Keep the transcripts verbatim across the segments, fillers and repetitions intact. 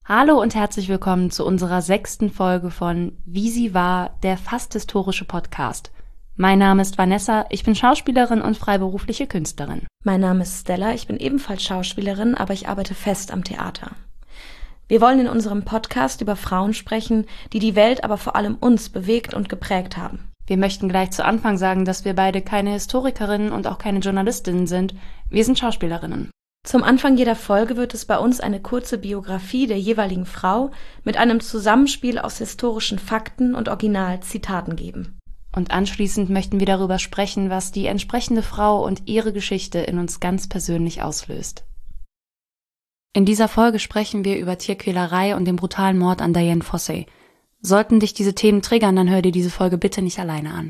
Hallo und herzlich willkommen zu unserer sechsten Folge von Wie sie war, der fast historische Podcast. Mein Name ist Vanessa, ich bin Schauspielerin und freiberufliche Künstlerin. Mein Name ist Stella, ich bin ebenfalls Schauspielerin, aber ich arbeite fest am Theater. Wir wollen in unserem Podcast über Frauen sprechen, die die Welt, aber vor allem uns bewegt und geprägt haben. Wir möchten gleich zu Anfang sagen, dass wir beide keine Historikerinnen und auch keine Journalistinnen sind. Wir sind Schauspielerinnen. Zum Anfang jeder Folge wird es bei uns eine kurze Biografie der jeweiligen Frau mit einem Zusammenspiel aus historischen Fakten und Originalzitaten geben. Und anschließend möchten wir darüber sprechen, was die entsprechende Frau und ihre Geschichte in uns ganz persönlich auslöst. In dieser Folge sprechen wir über Tierquälerei und den brutalen Mord an Dian Fossey. Sollten dich diese Themen triggern, dann hör dir diese Folge bitte nicht alleine an.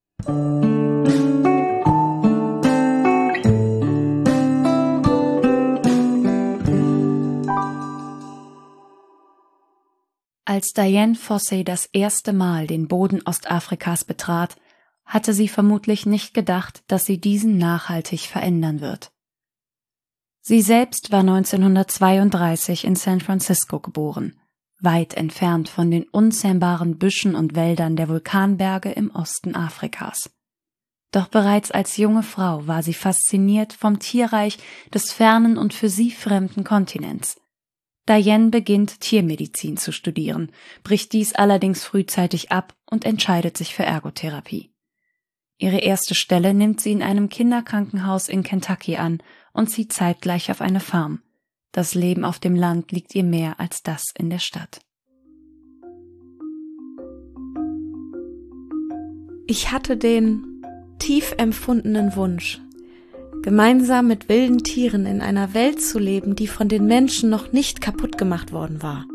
Als Dian Fossey das erste Mal den Boden Ostafrikas betrat, hatte sie vermutlich nicht gedacht, dass sie diesen nachhaltig verändern wird. Sie selbst war neunzehnhundertzweiunddreißig in San Francisco geboren, weit entfernt von den unzähmbaren Büschen und Wäldern der Vulkanberge im Osten Afrikas. Doch bereits als junge Frau war sie fasziniert vom Tierreich des fernen und für sie fremden Kontinents. Dian beginnt Tiermedizin zu studieren, bricht dies allerdings frühzeitig ab und entscheidet sich für Ergotherapie. Ihre erste Stelle nimmt sie in einem Kinderkrankenhaus in Kentucky an und zieht zeitgleich auf eine Farm. Das Leben auf dem Land liegt ihr mehr als das in der Stadt. Ich hatte den tief empfundenen Wunsch, gemeinsam mit wilden Tieren in einer Welt zu leben, die von den Menschen noch nicht kaputt gemacht worden war.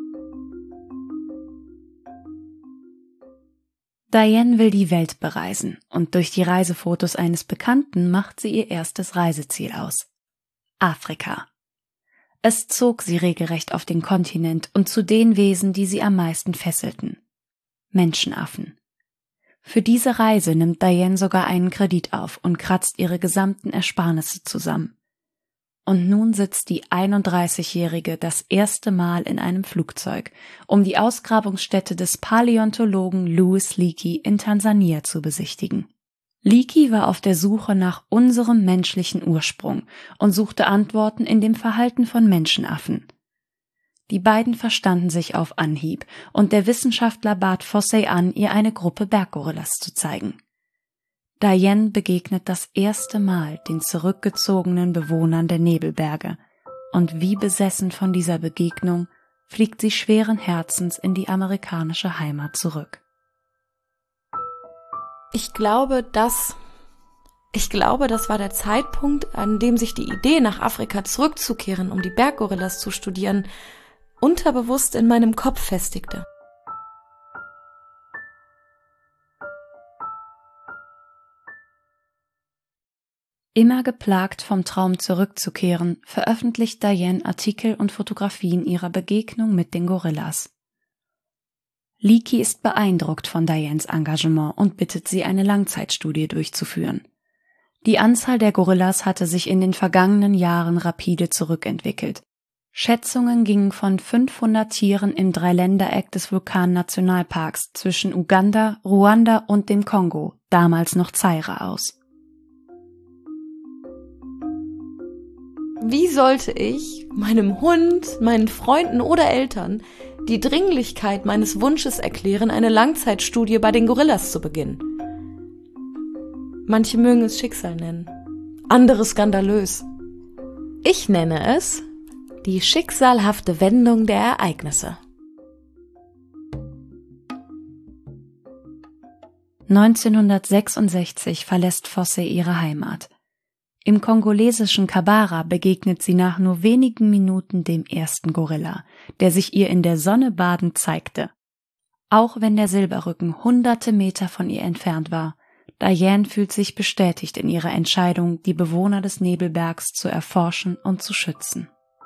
Dian will die Welt bereisen und durch die Reisefotos eines Bekannten macht sie ihr erstes Reiseziel aus: Afrika. Es zog sie regelrecht auf den Kontinent und zu den Wesen, die sie am meisten fesselten: Menschenaffen. Für diese Reise nimmt Dian sogar einen Kredit auf und kratzt ihre gesamten Ersparnisse zusammen. Und nun sitzt die einunddreißigjährige das erste Mal in einem Flugzeug, um die Ausgrabungsstätte des Paläontologen Louis Leakey in Tansania zu besichtigen. Leakey war auf der Suche nach unserem menschlichen Ursprung und suchte Antworten in dem Verhalten von Menschenaffen. Die beiden verstanden sich auf Anhieb, und der Wissenschaftler bat Fossey an, ihr eine Gruppe Berggorillas zu zeigen. Dian begegnet das erste Mal den zurückgezogenen Bewohnern der Nebelberge, und wie besessen von dieser Begegnung fliegt sie schweren Herzens in die amerikanische Heimat zurück. Ich glaube, dass, ich glaube, das war der Zeitpunkt, an dem sich die Idee, nach Afrika zurückzukehren, um die Berggorillas zu studieren, unterbewusst in meinem Kopf festigte. Immer geplagt vom Traum zurückzukehren, veröffentlicht Dian Artikel und Fotografien ihrer Begegnung mit den Gorillas. Leakey ist beeindruckt von Dians Engagement und bittet sie, eine Langzeitstudie durchzuführen. Die Anzahl der Gorillas hatte sich in den vergangenen Jahren rapide zurückentwickelt. Schätzungen gingen von fünfhundert Tieren im Dreiländereck des Vulkan-Nationalparks zwischen Uganda, Ruanda und dem Kongo, damals noch Zaire, aus. Wie sollte ich meinem Hund, meinen Freunden oder Eltern die Dringlichkeit meines Wunsches erklären, eine Langzeitstudie bei den Gorillas zu beginnen? Manche mögen es Schicksal nennen, andere skandalös. Ich nenne es die schicksalhafte Wendung der Ereignisse. neunzehnhundertsechsundsechzig verlässt Fossey ihre Heimat. Im kongolesischen Kabara begegnet sie nach nur wenigen Minuten dem ersten Gorilla, der sich ihr in der Sonne badend zeigte. Auch wenn der Silberrücken hunderte Meter von ihr entfernt war, Dian fühlt sich bestätigt in ihrer Entscheidung, die Bewohner des Nebelbergs zu erforschen und zu schützen.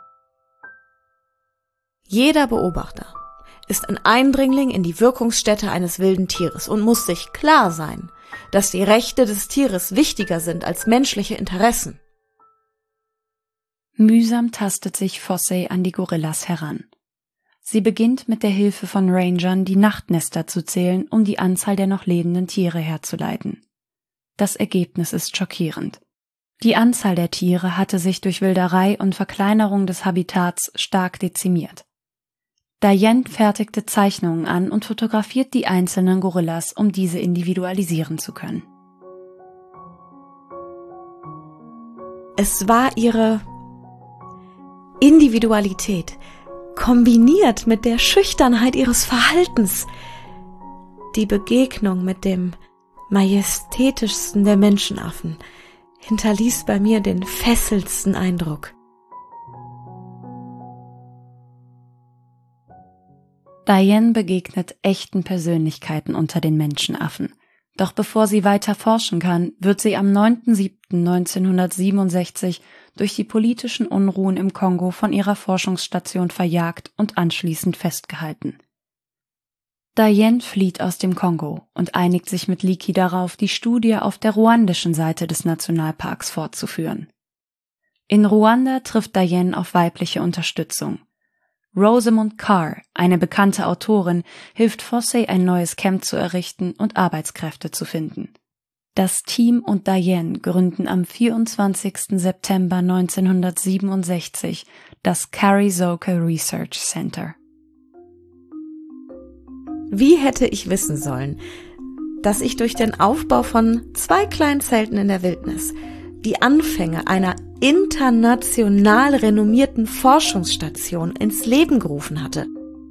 Jeder Beobachter ist ein Eindringling in die Wirkungsstätte eines wilden Tieres und muss sich klar sein, dass die Rechte des Tieres wichtiger sind als menschliche Interessen. Mühsam tastet sich Fossey an die Gorillas heran. Sie beginnt mit der Hilfe von Rangern, die Nachtnester zu zählen, um die Anzahl der noch lebenden Tiere herzuleiten. Das Ergebnis ist schockierend. Die Anzahl der Tiere hatte sich durch Wilderei und Verkleinerung des Habitats stark dezimiert. Diane fertigte Zeichnungen an und fotografiert die einzelnen Gorillas, um diese individualisieren zu können. Es war ihre Individualität, kombiniert mit der Schüchternheit ihres Verhaltens. Die Begegnung mit dem majestätischsten der Menschenaffen hinterließ bei mir den fesselndsten Eindruck. Diane begegnet echten Persönlichkeiten unter den Menschenaffen. Doch bevor sie weiter forschen kann, wird sie am neunten siebten neunzehnhundertsiebenundsechzig durch die politischen Unruhen im Kongo von ihrer Forschungsstation verjagt und anschließend festgehalten. Diane flieht aus dem Kongo und einigt sich mit Leakey darauf, die Studie auf der ruandischen Seite des Nationalparks fortzuführen. In Ruanda trifft Diane auf weibliche Unterstützung. Rosamund Carr, eine bekannte Autorin, hilft Fossey, ein neues Camp zu errichten und Arbeitskräfte zu finden. Das Team und Diane gründen am vierundzwanzigsten September neunzehnhundertsiebenundsechzig das Karizoka Research Center. Wie hätte ich wissen sollen, dass ich durch den Aufbau von zwei kleinen Zelten in der Wildnis die Anfänge einer international renommierten Forschungsstation ins Leben gerufen hatte?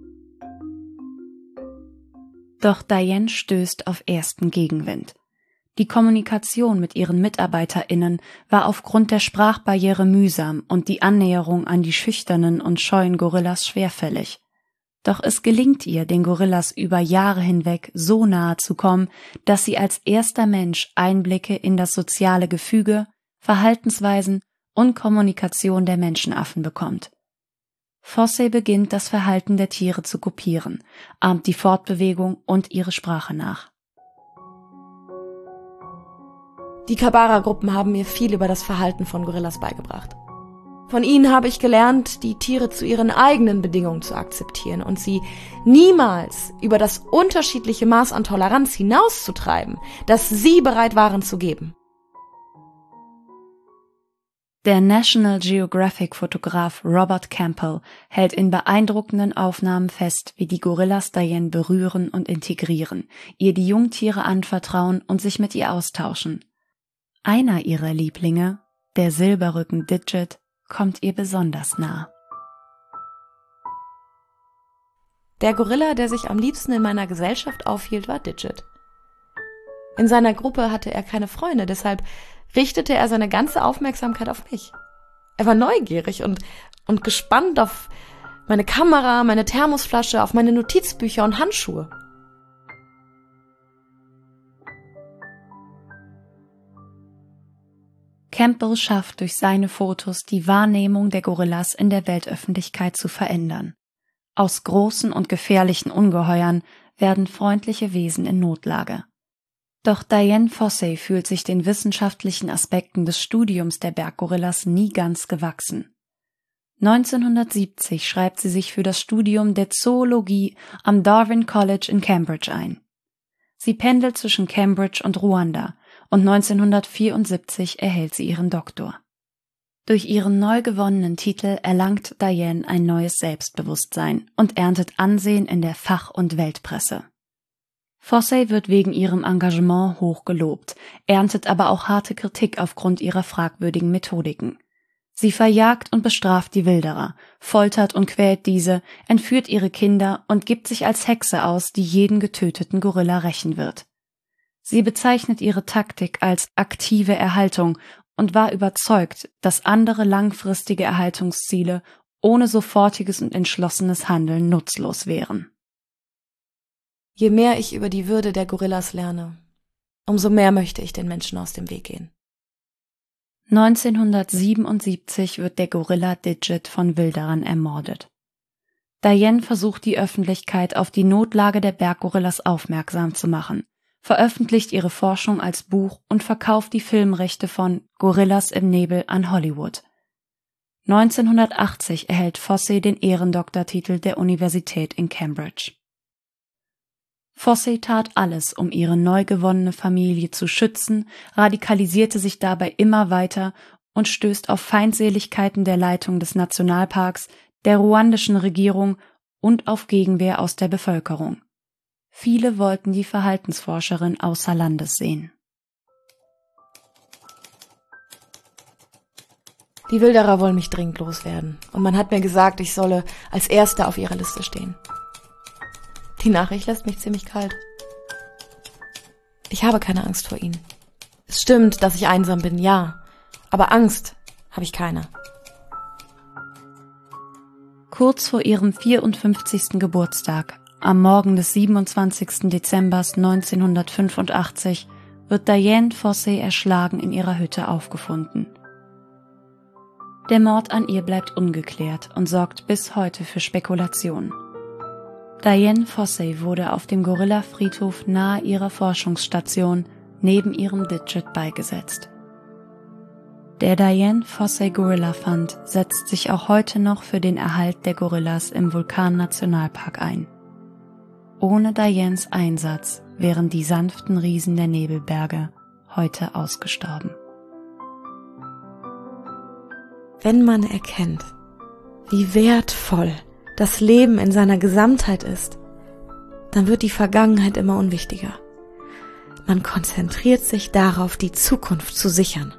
Doch Diane stößt auf ersten Gegenwind. Die Kommunikation mit ihren MitarbeiterInnen war aufgrund der Sprachbarriere mühsam und die Annäherung an die schüchternen und scheuen Gorillas schwerfällig. Doch es gelingt ihr, den Gorillas über Jahre hinweg so nahe zu kommen, dass sie als erster Mensch Einblicke in das soziale Gefüge, Verhaltensweisen und Kommunikation der Menschenaffen bekommt. Fossey beginnt, das Verhalten der Tiere zu kopieren, ahmt die Fortbewegung und ihre Sprache nach. Die Kabara-Gruppen haben mir viel über das Verhalten von Gorillas beigebracht. Von ihnen habe ich gelernt, die Tiere zu ihren eigenen Bedingungen zu akzeptieren und sie niemals über das unterschiedliche Maß an Toleranz hinauszutreiben, das sie bereit waren zu geben. Der National Geographic-Fotograf Robert Campbell hält in beeindruckenden Aufnahmen fest, wie die Gorillas Diane berühren und integrieren, ihr die Jungtiere anvertrauen und sich mit ihr austauschen. Einer ihrer Lieblinge, der Silberrücken Digit, kommt ihr besonders nah. Der Gorilla, der sich am liebsten in meiner Gesellschaft aufhielt, war Digit. In seiner Gruppe hatte er keine Freunde, deshalb richtete er seine ganze Aufmerksamkeit auf mich. Er war neugierig und, und gespannt auf meine Kamera, meine Thermosflasche, auf meine Notizbücher und Handschuhe. Campbell schafft durch seine Fotos die Wahrnehmung der Gorillas in der Weltöffentlichkeit zu verändern. Aus großen und gefährlichen Ungeheuern werden freundliche Wesen in Notlage. Doch Diane Fossey fühlt sich den wissenschaftlichen Aspekten des Studiums der Berggorillas nie ganz gewachsen. neunzehnhundertsiebzig schreibt sie sich für das Studium der Zoologie am Darwin College in Cambridge ein. Sie pendelt zwischen Cambridge und Ruanda und neunzehnhundertvierundsiebzig erhält sie ihren Doktor. Durch ihren neu gewonnenen Titel erlangt Diane ein neues Selbstbewusstsein und erntet Ansehen in der Fach- und Weltpresse. Fossey wird wegen ihrem Engagement hoch gelobt, erntet aber auch harte Kritik aufgrund ihrer fragwürdigen Methodiken. Sie verjagt und bestraft die Wilderer, foltert und quält diese, entführt ihre Kinder und gibt sich als Hexe aus, die jeden getöteten Gorilla rächen wird. Sie bezeichnet ihre Taktik als aktive Erhaltung und war überzeugt, dass andere langfristige Erhaltungsziele ohne sofortiges und entschlossenes Handeln nutzlos wären. Je mehr ich über die Würde der Gorillas lerne, umso mehr möchte ich den Menschen aus dem Weg gehen. neunzehnhundertsiebenundsiebzig wird der Gorilla Digit von Wilderern ermordet. Diane versucht, die Öffentlichkeit auf die Notlage der Berggorillas aufmerksam zu machen, veröffentlicht ihre Forschung als Buch und verkauft die Filmrechte von Gorillas im Nebel an Hollywood. neunzehnhundertachtzig erhält Fossey den Ehrendoktortitel der Universität in Cambridge. Fossey tat alles, um ihre neu gewonnene Familie zu schützen, radikalisierte sich dabei immer weiter und stößt auf Feindseligkeiten der Leitung des Nationalparks, der ruandischen Regierung und auf Gegenwehr aus der Bevölkerung. Viele wollten die Verhaltensforscherin außer Landes sehen. Die Wilderer wollen mich dringend loswerden und man hat mir gesagt, ich solle als Erster auf ihrer Liste stehen. Die Nachricht lässt mich ziemlich kalt. Ich habe keine Angst vor ihnen. Es stimmt, dass ich einsam bin, ja, aber Angst habe ich keine. Kurz vor ihrem vierundfünfzigsten Geburtstag, am Morgen des siebenundzwanzigsten Dezember neunzehnhundertfünfundachtzig, wird Dian Fossey erschlagen in ihrer Hütte aufgefunden. Der Mord an ihr bleibt ungeklärt und sorgt bis heute für Spekulationen. Dian Fossey wurde auf dem Gorilla-Friedhof nahe ihrer Forschungsstation neben ihrem Digit beigesetzt. Der Dian Fossey Gorilla Fund setzt sich auch heute noch für den Erhalt der Gorillas im Vulkan-Nationalpark ein. Ohne Dians Einsatz wären die sanften Riesen der Nebelberge heute ausgestorben. Wenn man erkennt, wie wertvoll das Leben in seiner Gesamtheit ist, dann wird die Vergangenheit immer unwichtiger. Man konzentriert sich darauf, die Zukunft zu sichern.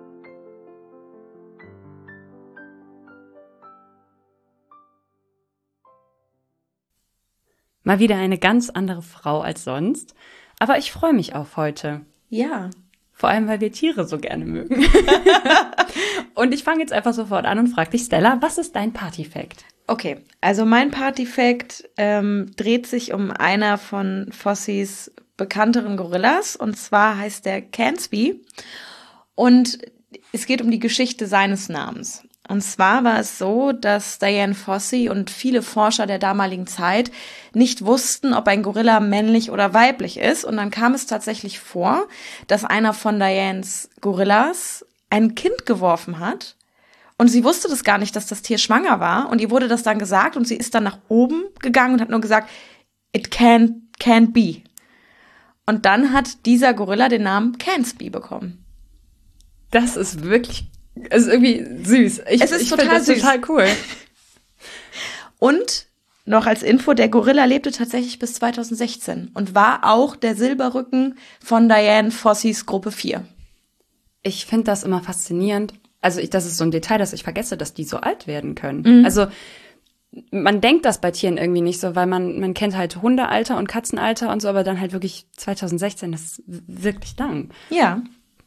Mal wieder eine ganz andere Frau als sonst, aber ich freue mich auf heute. Ja. Vor allem, weil wir Tiere so gerne mögen. Und ich fange jetzt einfach sofort an und frage dich, Stella, was ist dein Party-Fact? Okay, also mein Party-Fact ähm, dreht sich um einer von Fosseys bekannteren Gorillas, und zwar heißt der Cansby, und es geht um die Geschichte seines Namens. Und zwar war es so, dass Dian Fossey und viele Forscher der damaligen Zeit nicht wussten, ob ein Gorilla männlich oder weiblich ist. Und dann kam es tatsächlich vor, dass einer von Dians Gorillas ein Kind geworfen hat. Und sie wusste das gar nicht, dass das Tier schwanger war. Und ihr wurde das dann gesagt und sie ist dann nach oben gegangen und hat nur gesagt, it can't, can't be. Und dann hat dieser Gorilla den Namen Cansby bekommen. Das ist wirklich... Es ist irgendwie süß. Ich, es ist ich total das süß. Total cool. Und noch als Info, der Gorilla lebte tatsächlich bis zweitausendsechzehn und war auch der Silberrücken von Dian Fosseys Gruppe vier. Ich finde das immer faszinierend. Also ich, das ist so ein Detail, dass ich vergesse, dass die so alt werden können. Mhm. Also man denkt das bei Tieren irgendwie nicht so, weil man man kennt halt Hundealter und Katzenalter und so, aber dann halt wirklich zweitausendsechzehn, das ist wirklich lang. Ja.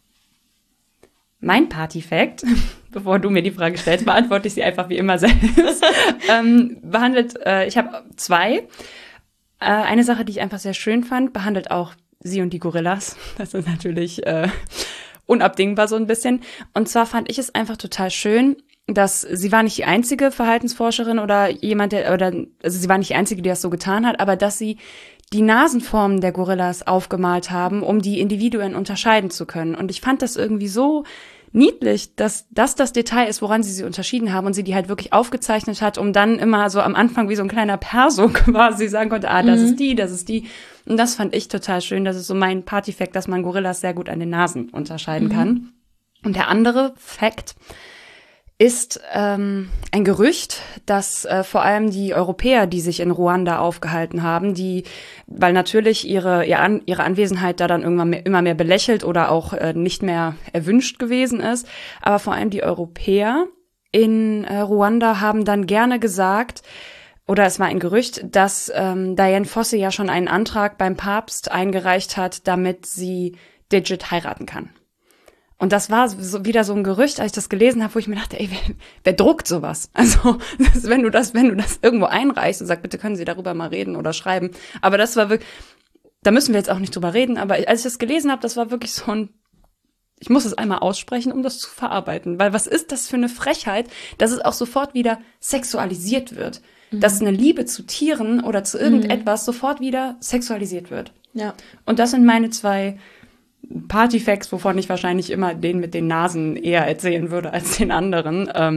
Mein Party-Fact, bevor du mir die Frage stellst, beantworte ich sie einfach wie immer selbst. ähm, behandelt, äh, ich habe zwei. Äh, eine Sache, die ich einfach sehr schön fand, behandelt auch sie und die Gorillas. Das ist natürlich äh, unabdingbar so ein bisschen. Und zwar fand ich es einfach total schön, dass sie war nicht die einzige Verhaltensforscherin oder jemand, der, oder also sie war nicht die einzige, die das so getan hat, aber dass sie die Nasenformen der Gorillas aufgemalt haben, um die Individuen unterscheiden zu können. Und ich fand das irgendwie so niedlich, dass das das Detail ist, woran sie sie unterschieden haben und sie die halt wirklich aufgezeichnet hat, um dann immer so am Anfang wie so ein kleiner Perso quasi sagen konnte, ah, das mhm. ist die, das ist die. Und das fand ich total schön. Das ist so mein Party-Fact, dass man Gorillas sehr gut an den Nasen unterscheiden mhm. kann. Und der andere Fact ist ähm, ein Gerücht, dass äh, vor allem die Europäer, die sich in Ruanda aufgehalten haben, die, weil natürlich ihre ihre, An- ihre Anwesenheit da dann irgendwann mehr, immer mehr belächelt oder auch äh, nicht mehr erwünscht gewesen ist, aber vor allem die Europäer in äh, Ruanda haben dann gerne gesagt, oder es war ein Gerücht, dass ähm, Dian Fossey ja schon einen Antrag beim Papst eingereicht hat, damit sie Digit heiraten kann. Und das war so wieder so ein Gerücht, als ich das gelesen habe, wo ich mir dachte, ey, wer, wer druckt sowas? Also, das, wenn du das, wenn du das irgendwo einreichst und sagst, bitte können Sie darüber mal reden oder schreiben. Aber das war wirklich, da müssen wir jetzt auch nicht drüber reden, aber als ich das gelesen habe, das war wirklich so ein, ich muss es einmal aussprechen, um das zu verarbeiten. Weil was ist das für eine Frechheit, dass es auch sofort wieder sexualisiert wird? Mhm. Dass eine Liebe zu Tieren oder zu irgendetwas mhm. sofort wieder sexualisiert wird. Ja. Und das sind meine zwei Partyfacts, wovon ich wahrscheinlich immer den mit den Nasen eher erzählen würde als den anderen. Ähm,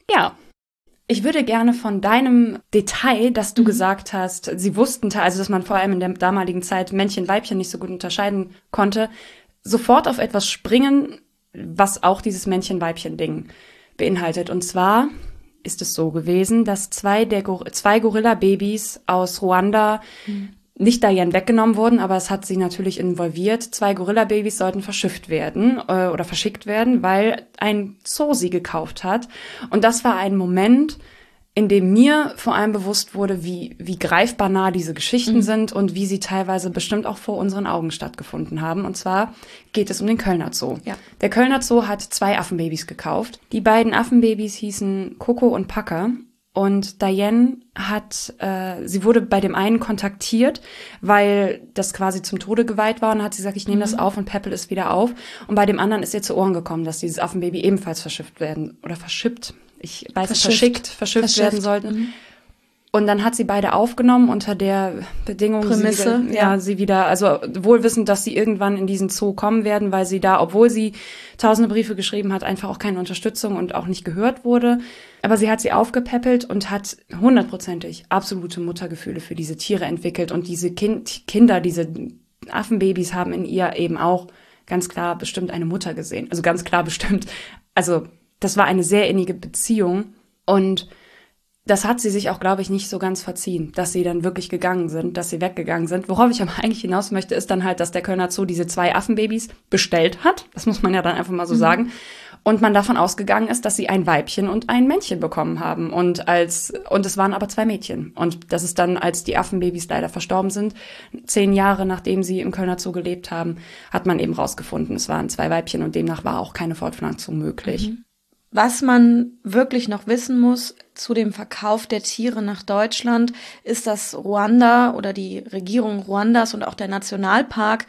Ja. Ich würde gerne von deinem Detail, dass du Mhm. gesagt hast, sie wussten, also dass man vor allem in der damaligen Zeit Männchen, Weibchen nicht so gut unterscheiden konnte, sofort auf etwas springen, was auch dieses Männchen-Weibchen-Ding beinhaltet. Und zwar ist es so gewesen, dass zwei der Gor- zwei Gorilla-Babys aus Ruanda Mhm. nicht Diane weggenommen wurden, aber es hat sie natürlich involviert. Zwei Gorilla-Babys sollten verschifft werden äh, oder verschickt werden, weil ein Zoo sie gekauft hat. Und das war ein Moment, in dem mir vor allem bewusst wurde, wie wie greifbar nah diese Geschichten Mhm. sind und wie sie teilweise bestimmt auch vor unseren Augen stattgefunden haben. Und zwar geht es um den Kölner Zoo. Ja. Der Kölner Zoo hat zwei Affenbabys gekauft. Die beiden Affenbabys hießen Coco und Packer. Und Diane hat, äh, sie wurde bei dem einen kontaktiert, weil das quasi zum Tode geweiht war. Und hat sie gesagt, ich nehme das auf und peppel es wieder auf. Und bei dem anderen ist ihr zu Ohren gekommen, dass dieses Affenbaby ebenfalls verschifft werden oder verschippt. Ich weiß nicht, Verschifft. verschickt, verschifft, Verschifft. werden sollte. Mhm. Und dann hat sie beide aufgenommen unter der Bedingung, Prämisse, sie wieder, ja. ja, sie wieder, also wohl wissend, dass sie irgendwann in diesen Zoo kommen werden, weil sie da, obwohl sie tausende Briefe geschrieben hat, einfach auch keine Unterstützung und auch nicht gehört wurde. Aber sie hat sie aufgepäppelt und hat hundertprozentig absolute Muttergefühle für diese Tiere entwickelt. Und diese kind, Kinder, diese Affenbabys haben in ihr eben auch ganz klar bestimmt eine Mutter gesehen. Also ganz klar bestimmt. Also das war eine sehr innige Beziehung. Und das hat sie sich auch, glaube ich, nicht so ganz verziehen, dass sie dann wirklich gegangen sind, dass sie weggegangen sind. Worauf ich aber eigentlich hinaus möchte, ist dann halt, dass der Kölner Zoo diese zwei Affenbabys bestellt hat. Das muss man ja dann einfach mal so Mhm. sagen. Und man davon ausgegangen ist, dass sie ein Weibchen und ein Männchen bekommen haben. Und als, und es waren aber zwei Mädchen. Und das ist dann, als die Affenbabys leider verstorben sind, zehn Jahre nachdem sie im Kölner Zoo gelebt haben, hat man eben rausgefunden, es waren zwei Weibchen und demnach war auch keine Fortpflanzung möglich. Mhm. Was man wirklich noch wissen muss zu dem Verkauf der Tiere nach Deutschland, ist, dass Ruanda oder die Regierung Ruandas und auch der Nationalpark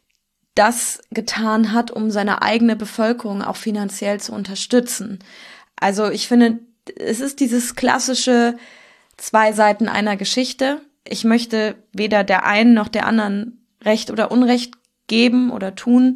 das getan hat, um seine eigene Bevölkerung auch finanziell zu unterstützen. Also ich finde, es ist dieses klassische zwei Seiten einer Geschichte. Ich möchte weder der einen noch der anderen Recht oder Unrecht geben oder tun.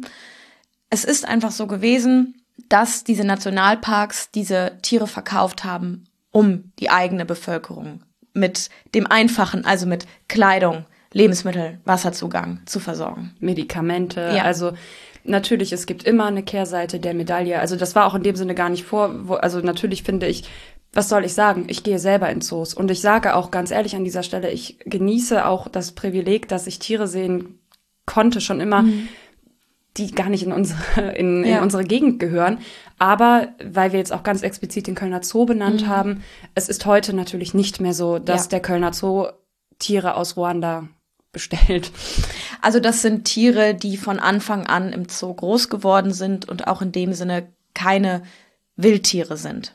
Es ist einfach so gewesen, dass diese Nationalparks diese Tiere verkauft haben, um die eigene Bevölkerung mit dem Einfachen, also mit Kleidung, Lebensmittel, Wasserzugang zu versorgen. Medikamente, Ja. also natürlich, es gibt immer eine Kehrseite der Medaille. Also das war auch in dem Sinne gar nicht vor, wo, also natürlich finde ich, was soll ich sagen? Ich gehe selber in Zoos und ich sage auch ganz ehrlich an dieser Stelle, ich genieße auch das Privileg, dass ich Tiere sehen konnte schon immer, Mhm. die gar nicht in unsere, in, in Ja. unsere Gegend gehören. Aber weil wir jetzt auch ganz explizit den Kölner Zoo benannt Mhm. haben, es ist heute natürlich nicht mehr so, dass Ja. der Kölner Zoo Tiere aus Ruanda bestellt. Also das sind Tiere, die von Anfang an im Zoo groß geworden sind und auch in dem Sinne keine Wildtiere sind.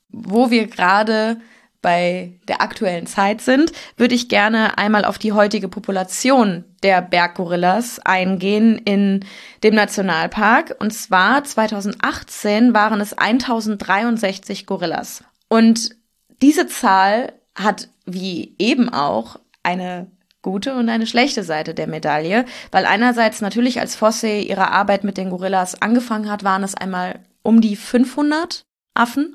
Wo wir gerade bei der aktuellen Zeit sind, würde ich gerne einmal auf die heutige Population der Berggorillas eingehen in dem Nationalpark. Und zwar zweitausendachtzehn waren es eintausenddreiundsechzig Gorillas. Und diese Zahl hat wie eben auch eine gute und eine schlechte Seite der Medaille, weil einerseits natürlich als Fosse ihre Arbeit mit den Gorillas angefangen hat, waren es einmal um die fünfhundert Affen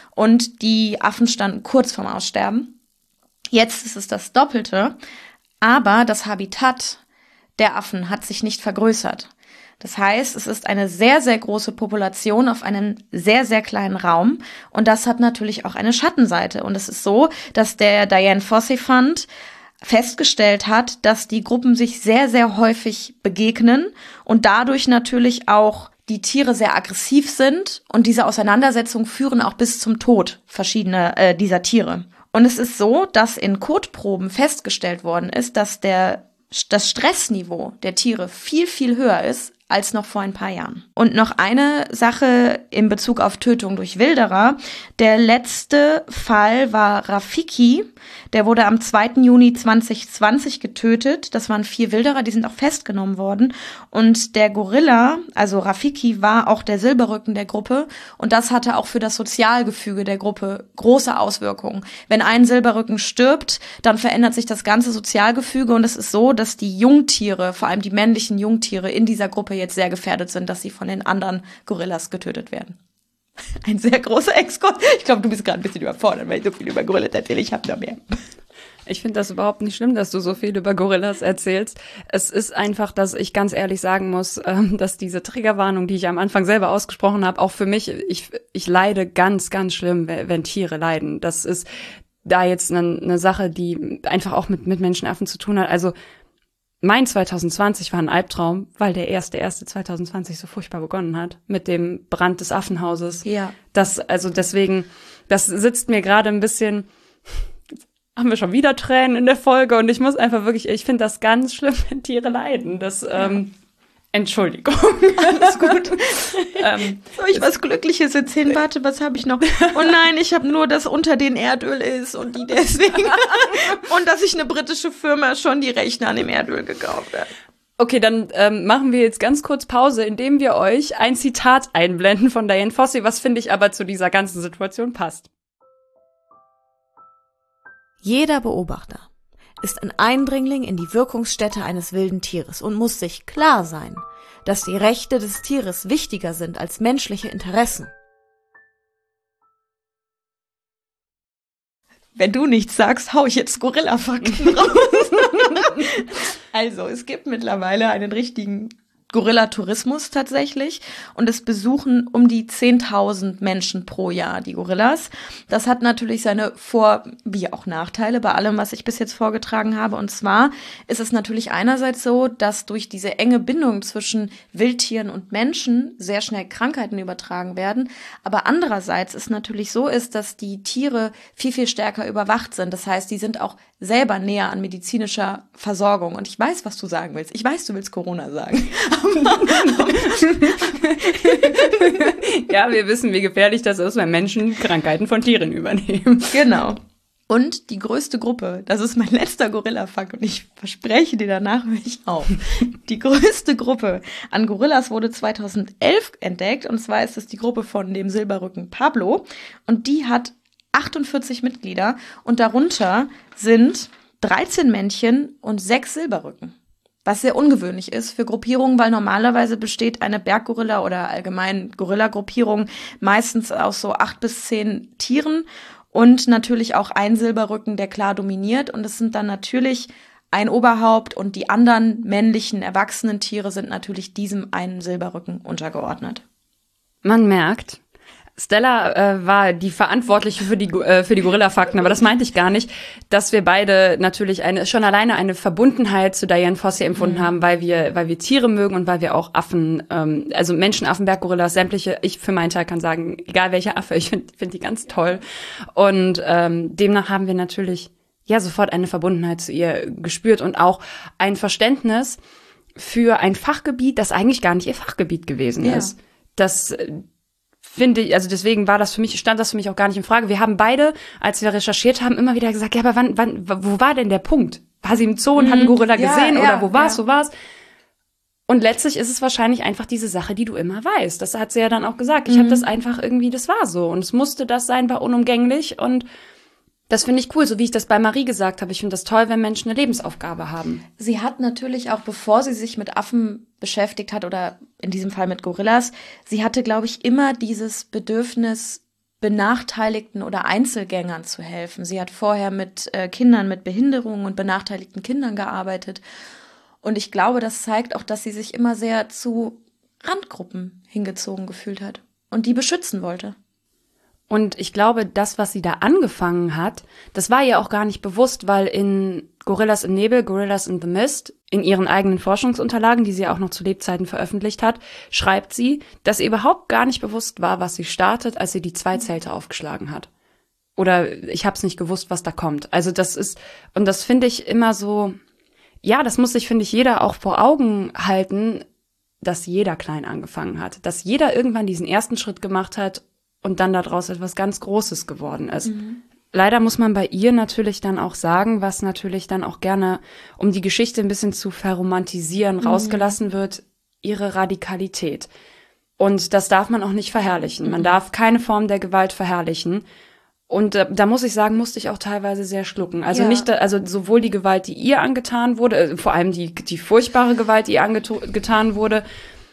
und die Affen standen kurz vorm Aussterben. Jetzt ist es das Doppelte, aber das Habitat der Affen hat sich nicht vergrößert. Das heißt, es ist eine sehr, sehr große Population auf einem sehr, sehr kleinen Raum und das hat natürlich auch eine Schattenseite. Und es ist so, dass der Dian Fossey Fund festgestellt hat, dass die Gruppen sich sehr, sehr häufig begegnen und dadurch natürlich auch die Tiere sehr aggressiv sind und diese Auseinandersetzungen führen auch bis zum Tod verschiedener äh, dieser Tiere. Und es ist so, dass in Kotproben festgestellt worden ist, dass der, das Stressniveau der Tiere viel, viel höher ist als noch vor ein paar Jahren. Und noch eine Sache in Bezug auf Tötung durch Wilderer. Der letzte Fall war Rafiki. Der wurde am zweiten Juni zweitausendzwanzig getötet. Das waren vier Wilderer, die sind auch festgenommen worden. Und der Gorilla, also Rafiki, war auch der Silberrücken der Gruppe. Und das hatte auch für das Sozialgefüge der Gruppe große Auswirkungen. Wenn ein Silberrücken stirbt, dann verändert sich das ganze Sozialgefüge. Und es ist so, dass die Jungtiere, vor allem die männlichen Jungtiere in dieser Gruppe jetzt sehr gefährdet sind, dass sie von den anderen Gorillas getötet werden. Ein sehr großer Exkurs. Ich glaube, du bist gerade ein bisschen überfordert, weil ich so viel über Gorillas erzähle. Ich habe da mehr. Ich finde das überhaupt nicht schlimm, dass du so viel über Gorillas erzählst. Es ist einfach, dass ich ganz ehrlich sagen muss, ähm, dass diese Triggerwarnung, die ich am Anfang selber ausgesprochen habe, auch für mich, ich ich leide ganz, ganz schlimm, wenn Tiere leiden. Das ist da jetzt eine, eine Sache, die einfach auch mit, mit Menschenaffen zu tun hat. Also mein zwanzig zwanzig war ein Albtraum, weil der erste erste zwanzig zwanzig so furchtbar begonnen hat mit dem Brand des Affenhauses. Ja. Das, also deswegen, das sitzt mir gerade ein bisschen, haben wir schon wieder Tränen in der Folge und ich muss einfach wirklich, ich finde das ganz schlimm, wenn Tiere leiden. Das, ähm, Entschuldigung. Alles gut. ähm, Soll ich was Glückliches erzählen? Warte, was habe ich noch? Oh nein, ich habe nur, dass unter den Erdöl ist und die deswegen. Und dass sich eine britische Firma schon die Rechte an dem Erdöl gekauft hat. Okay, dann ähm, machen wir jetzt ganz kurz Pause, indem wir euch ein Zitat einblenden von Dian Fossey, was finde ich aber zu dieser ganzen Situation passt. Jeder Beobachter ist ein Eindringling in die Wirkungsstätte eines wilden Tieres und muss sich klar sein, dass die Rechte des Tieres wichtiger sind als menschliche Interessen. Wenn du nichts sagst, hau ich jetzt Gorilla-Fakten raus. Also, es gibt mittlerweile einen richtigen Gorilla-Tourismus tatsächlich und es besuchen um die zehntausend Menschen pro Jahr die Gorillas. Das hat natürlich seine Vor- wie auch Nachteile bei allem, was ich bis jetzt vorgetragen habe. Und zwar ist es natürlich einerseits so, dass durch diese enge Bindung zwischen Wildtieren und Menschen sehr schnell Krankheiten übertragen werden. Aber andererseits ist natürlich so ist, dass die Tiere viel, viel stärker überwacht sind. Das heißt, die sind auch selber näher an medizinischer Versorgung. Und ich weiß, was du sagen willst. Ich weiß, du willst Corona sagen. Ja, wir wissen, wie gefährlich das ist, wenn Menschen Krankheiten von Tieren übernehmen. Genau. Und die größte Gruppe, das ist mein letzter Gorilla-Fakt und ich verspreche dir, danach höre ich auf. Die größte Gruppe an Gorillas wurde zweitausendelf entdeckt und zwar ist es die Gruppe von dem Silberrücken Pablo und die hat achtundvierzig Mitglieder und darunter sind dreizehn Männchen und sechs Silberrücken. Was sehr ungewöhnlich ist für Gruppierungen, weil normalerweise besteht eine Berggorilla oder allgemein Gorilla-Gruppierung meistens aus so acht bis zehn Tieren und natürlich auch ein Silberrücken, der klar dominiert. Und es sind dann natürlich ein Oberhaupt und die anderen männlichen, erwachsenen Tiere sind natürlich diesem einen Silberrücken untergeordnet. Man merkt, Stella äh, war die Verantwortliche für die äh, für die Gorilla-Fakten, aber das meinte ich gar nicht, dass wir beide natürlich eine schon alleine eine Verbundenheit zu Dian Fossey empfunden mhm. haben, weil wir weil wir Tiere mögen und weil wir auch Affen, ähm, also Menschenaffen, Berggorillas, sämtliche. Ich für meinen Teil kann sagen, egal welcher Affe, ich finde find die ganz toll und ähm, demnach haben wir natürlich ja sofort eine Verbundenheit zu ihr gespürt und auch ein Verständnis für ein Fachgebiet, das eigentlich gar nicht ihr Fachgebiet gewesen ja. ist. Das finde ich, also deswegen war das für mich, stand das für mich auch gar nicht in Frage. Wir haben beide, als wir recherchiert haben, immer wieder gesagt, ja, aber wann, wann, wo war denn der Punkt? War sie im Zoo und mhm. hat einen Gorilla ja, gesehen ja, oder wo war's, ja. wo war's? Und letztlich ist es wahrscheinlich einfach diese Sache, die du immer weißt. Das hat sie ja dann auch gesagt. Ich mhm. habe das einfach irgendwie, das war so und es musste das sein, war unumgänglich und das finde ich cool, so wie ich das bei Marie gesagt habe. Ich finde das toll, wenn Menschen eine Lebensaufgabe haben. Sie hat natürlich auch, bevor sie sich mit Affen beschäftigt hat oder in diesem Fall mit Gorillas, sie hatte, glaube ich, immer dieses Bedürfnis, Benachteiligten oder Einzelgängern zu helfen. Sie hat vorher mit äh, Kindern mit Behinderungen und benachteiligten Kindern gearbeitet. Und ich glaube, das zeigt auch, dass sie sich immer sehr zu Randgruppen hingezogen gefühlt hat und die beschützen wollte. Und ich glaube, das, was sie da angefangen hat, das war ihr auch gar nicht bewusst, weil in Gorillas im Nebel, Gorillas in the Mist, in ihren eigenen Forschungsunterlagen, die sie auch noch zu Lebzeiten veröffentlicht hat, schreibt sie, dass ihr überhaupt gar nicht bewusst war, was sie startet, als sie die zwei Zelte aufgeschlagen hat. Oder ich habe es nicht gewusst, was da kommt. Also das ist, und das finde ich immer so, ja, das muss sich, finde ich, jeder auch vor Augen halten, dass jeder klein angefangen hat. Dass jeder irgendwann diesen ersten Schritt gemacht hat und dann daraus etwas ganz Großes geworden ist. Mhm. Leider muss man bei ihr natürlich dann auch sagen, was natürlich dann auch gerne, um die Geschichte ein bisschen zu verromantisieren, mhm. rausgelassen wird, ihre Radikalität. Und das darf man auch nicht verherrlichen. Mhm. Man darf keine Form der Gewalt verherrlichen. Und äh, da muss ich sagen, musste ich auch teilweise sehr schlucken. Also ja. nicht, also sowohl die Gewalt, die ihr angetan wurde, äh, vor allem die die furchtbare Gewalt, die ihr angetan wurde,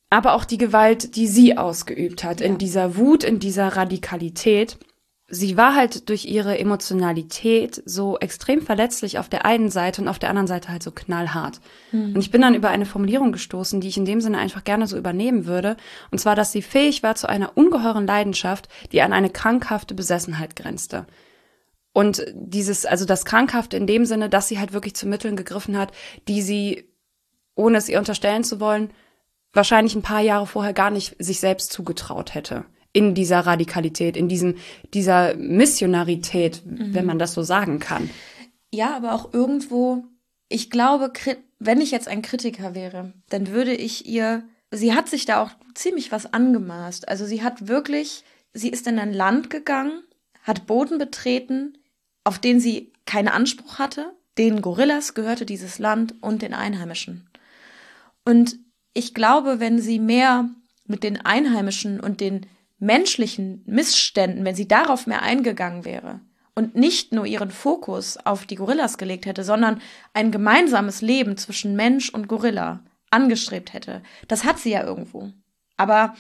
aber auch die Gewalt, die sie ausgeübt hat, ja. in dieser Wut, in dieser Radikalität. Sie war halt durch ihre Emotionalität so extrem verletzlich auf der einen Seite und auf der anderen Seite halt so knallhart. Mhm. Und ich bin dann über eine Formulierung gestoßen, die ich in dem Sinne einfach gerne so übernehmen würde. Und zwar, dass sie fähig war zu einer ungeheuren Leidenschaft, die an eine krankhafte Besessenheit grenzte. Und dieses, also das Krankhafte in dem Sinne, dass sie halt wirklich zu Mitteln gegriffen hat, die sie, ohne es ihr unterstellen zu wollen, wahrscheinlich ein paar Jahre vorher gar nicht sich selbst zugetraut hätte. In dieser Radikalität, in diesem, dieser Missionarität, mhm. wenn man das so sagen kann. Ja, aber auch irgendwo, ich glaube, wenn ich jetzt ein Kritiker wäre, dann würde ich ihr, sie hat sich da auch ziemlich was angemaßt. Also sie hat wirklich, sie ist in ein Land gegangen, hat Boden betreten, auf den sie keinen Anspruch hatte. Den Gorillas gehörte dieses Land und den Einheimischen. Und ich glaube, wenn sie mehr mit den Einheimischen und den menschlichen Missständen, wenn sie darauf mehr eingegangen wäre und nicht nur ihren Fokus auf die Gorillas gelegt hätte, sondern ein gemeinsames Leben zwischen Mensch und Gorilla angestrebt hätte. Das hat sie ja irgendwo. Aber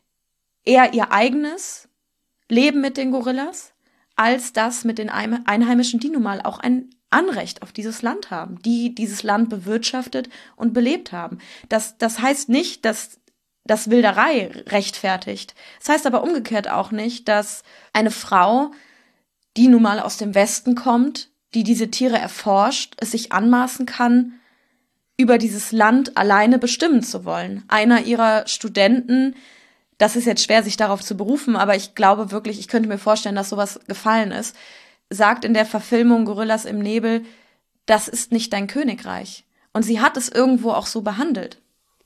eher ihr eigenes Leben mit den Gorillas als das mit den Einheimischen, die nun mal auch ein Anrecht auf dieses Land haben, die dieses Land bewirtschaftet und belebt haben. Das, das heißt nicht, dass das Wilderei rechtfertigt. Das heißt aber umgekehrt auch nicht, dass eine Frau, die nun mal aus dem Westen kommt, die diese Tiere erforscht, es sich anmaßen kann, über dieses Land alleine bestimmen zu wollen. Einer ihrer Studenten, das ist jetzt schwer, sich darauf zu berufen, aber ich glaube wirklich, ich könnte mir vorstellen, dass sowas gefallen ist, sagt in der Verfilmung Gorillas im Nebel, das ist nicht dein Königreich. Und sie hat es irgendwo auch so behandelt.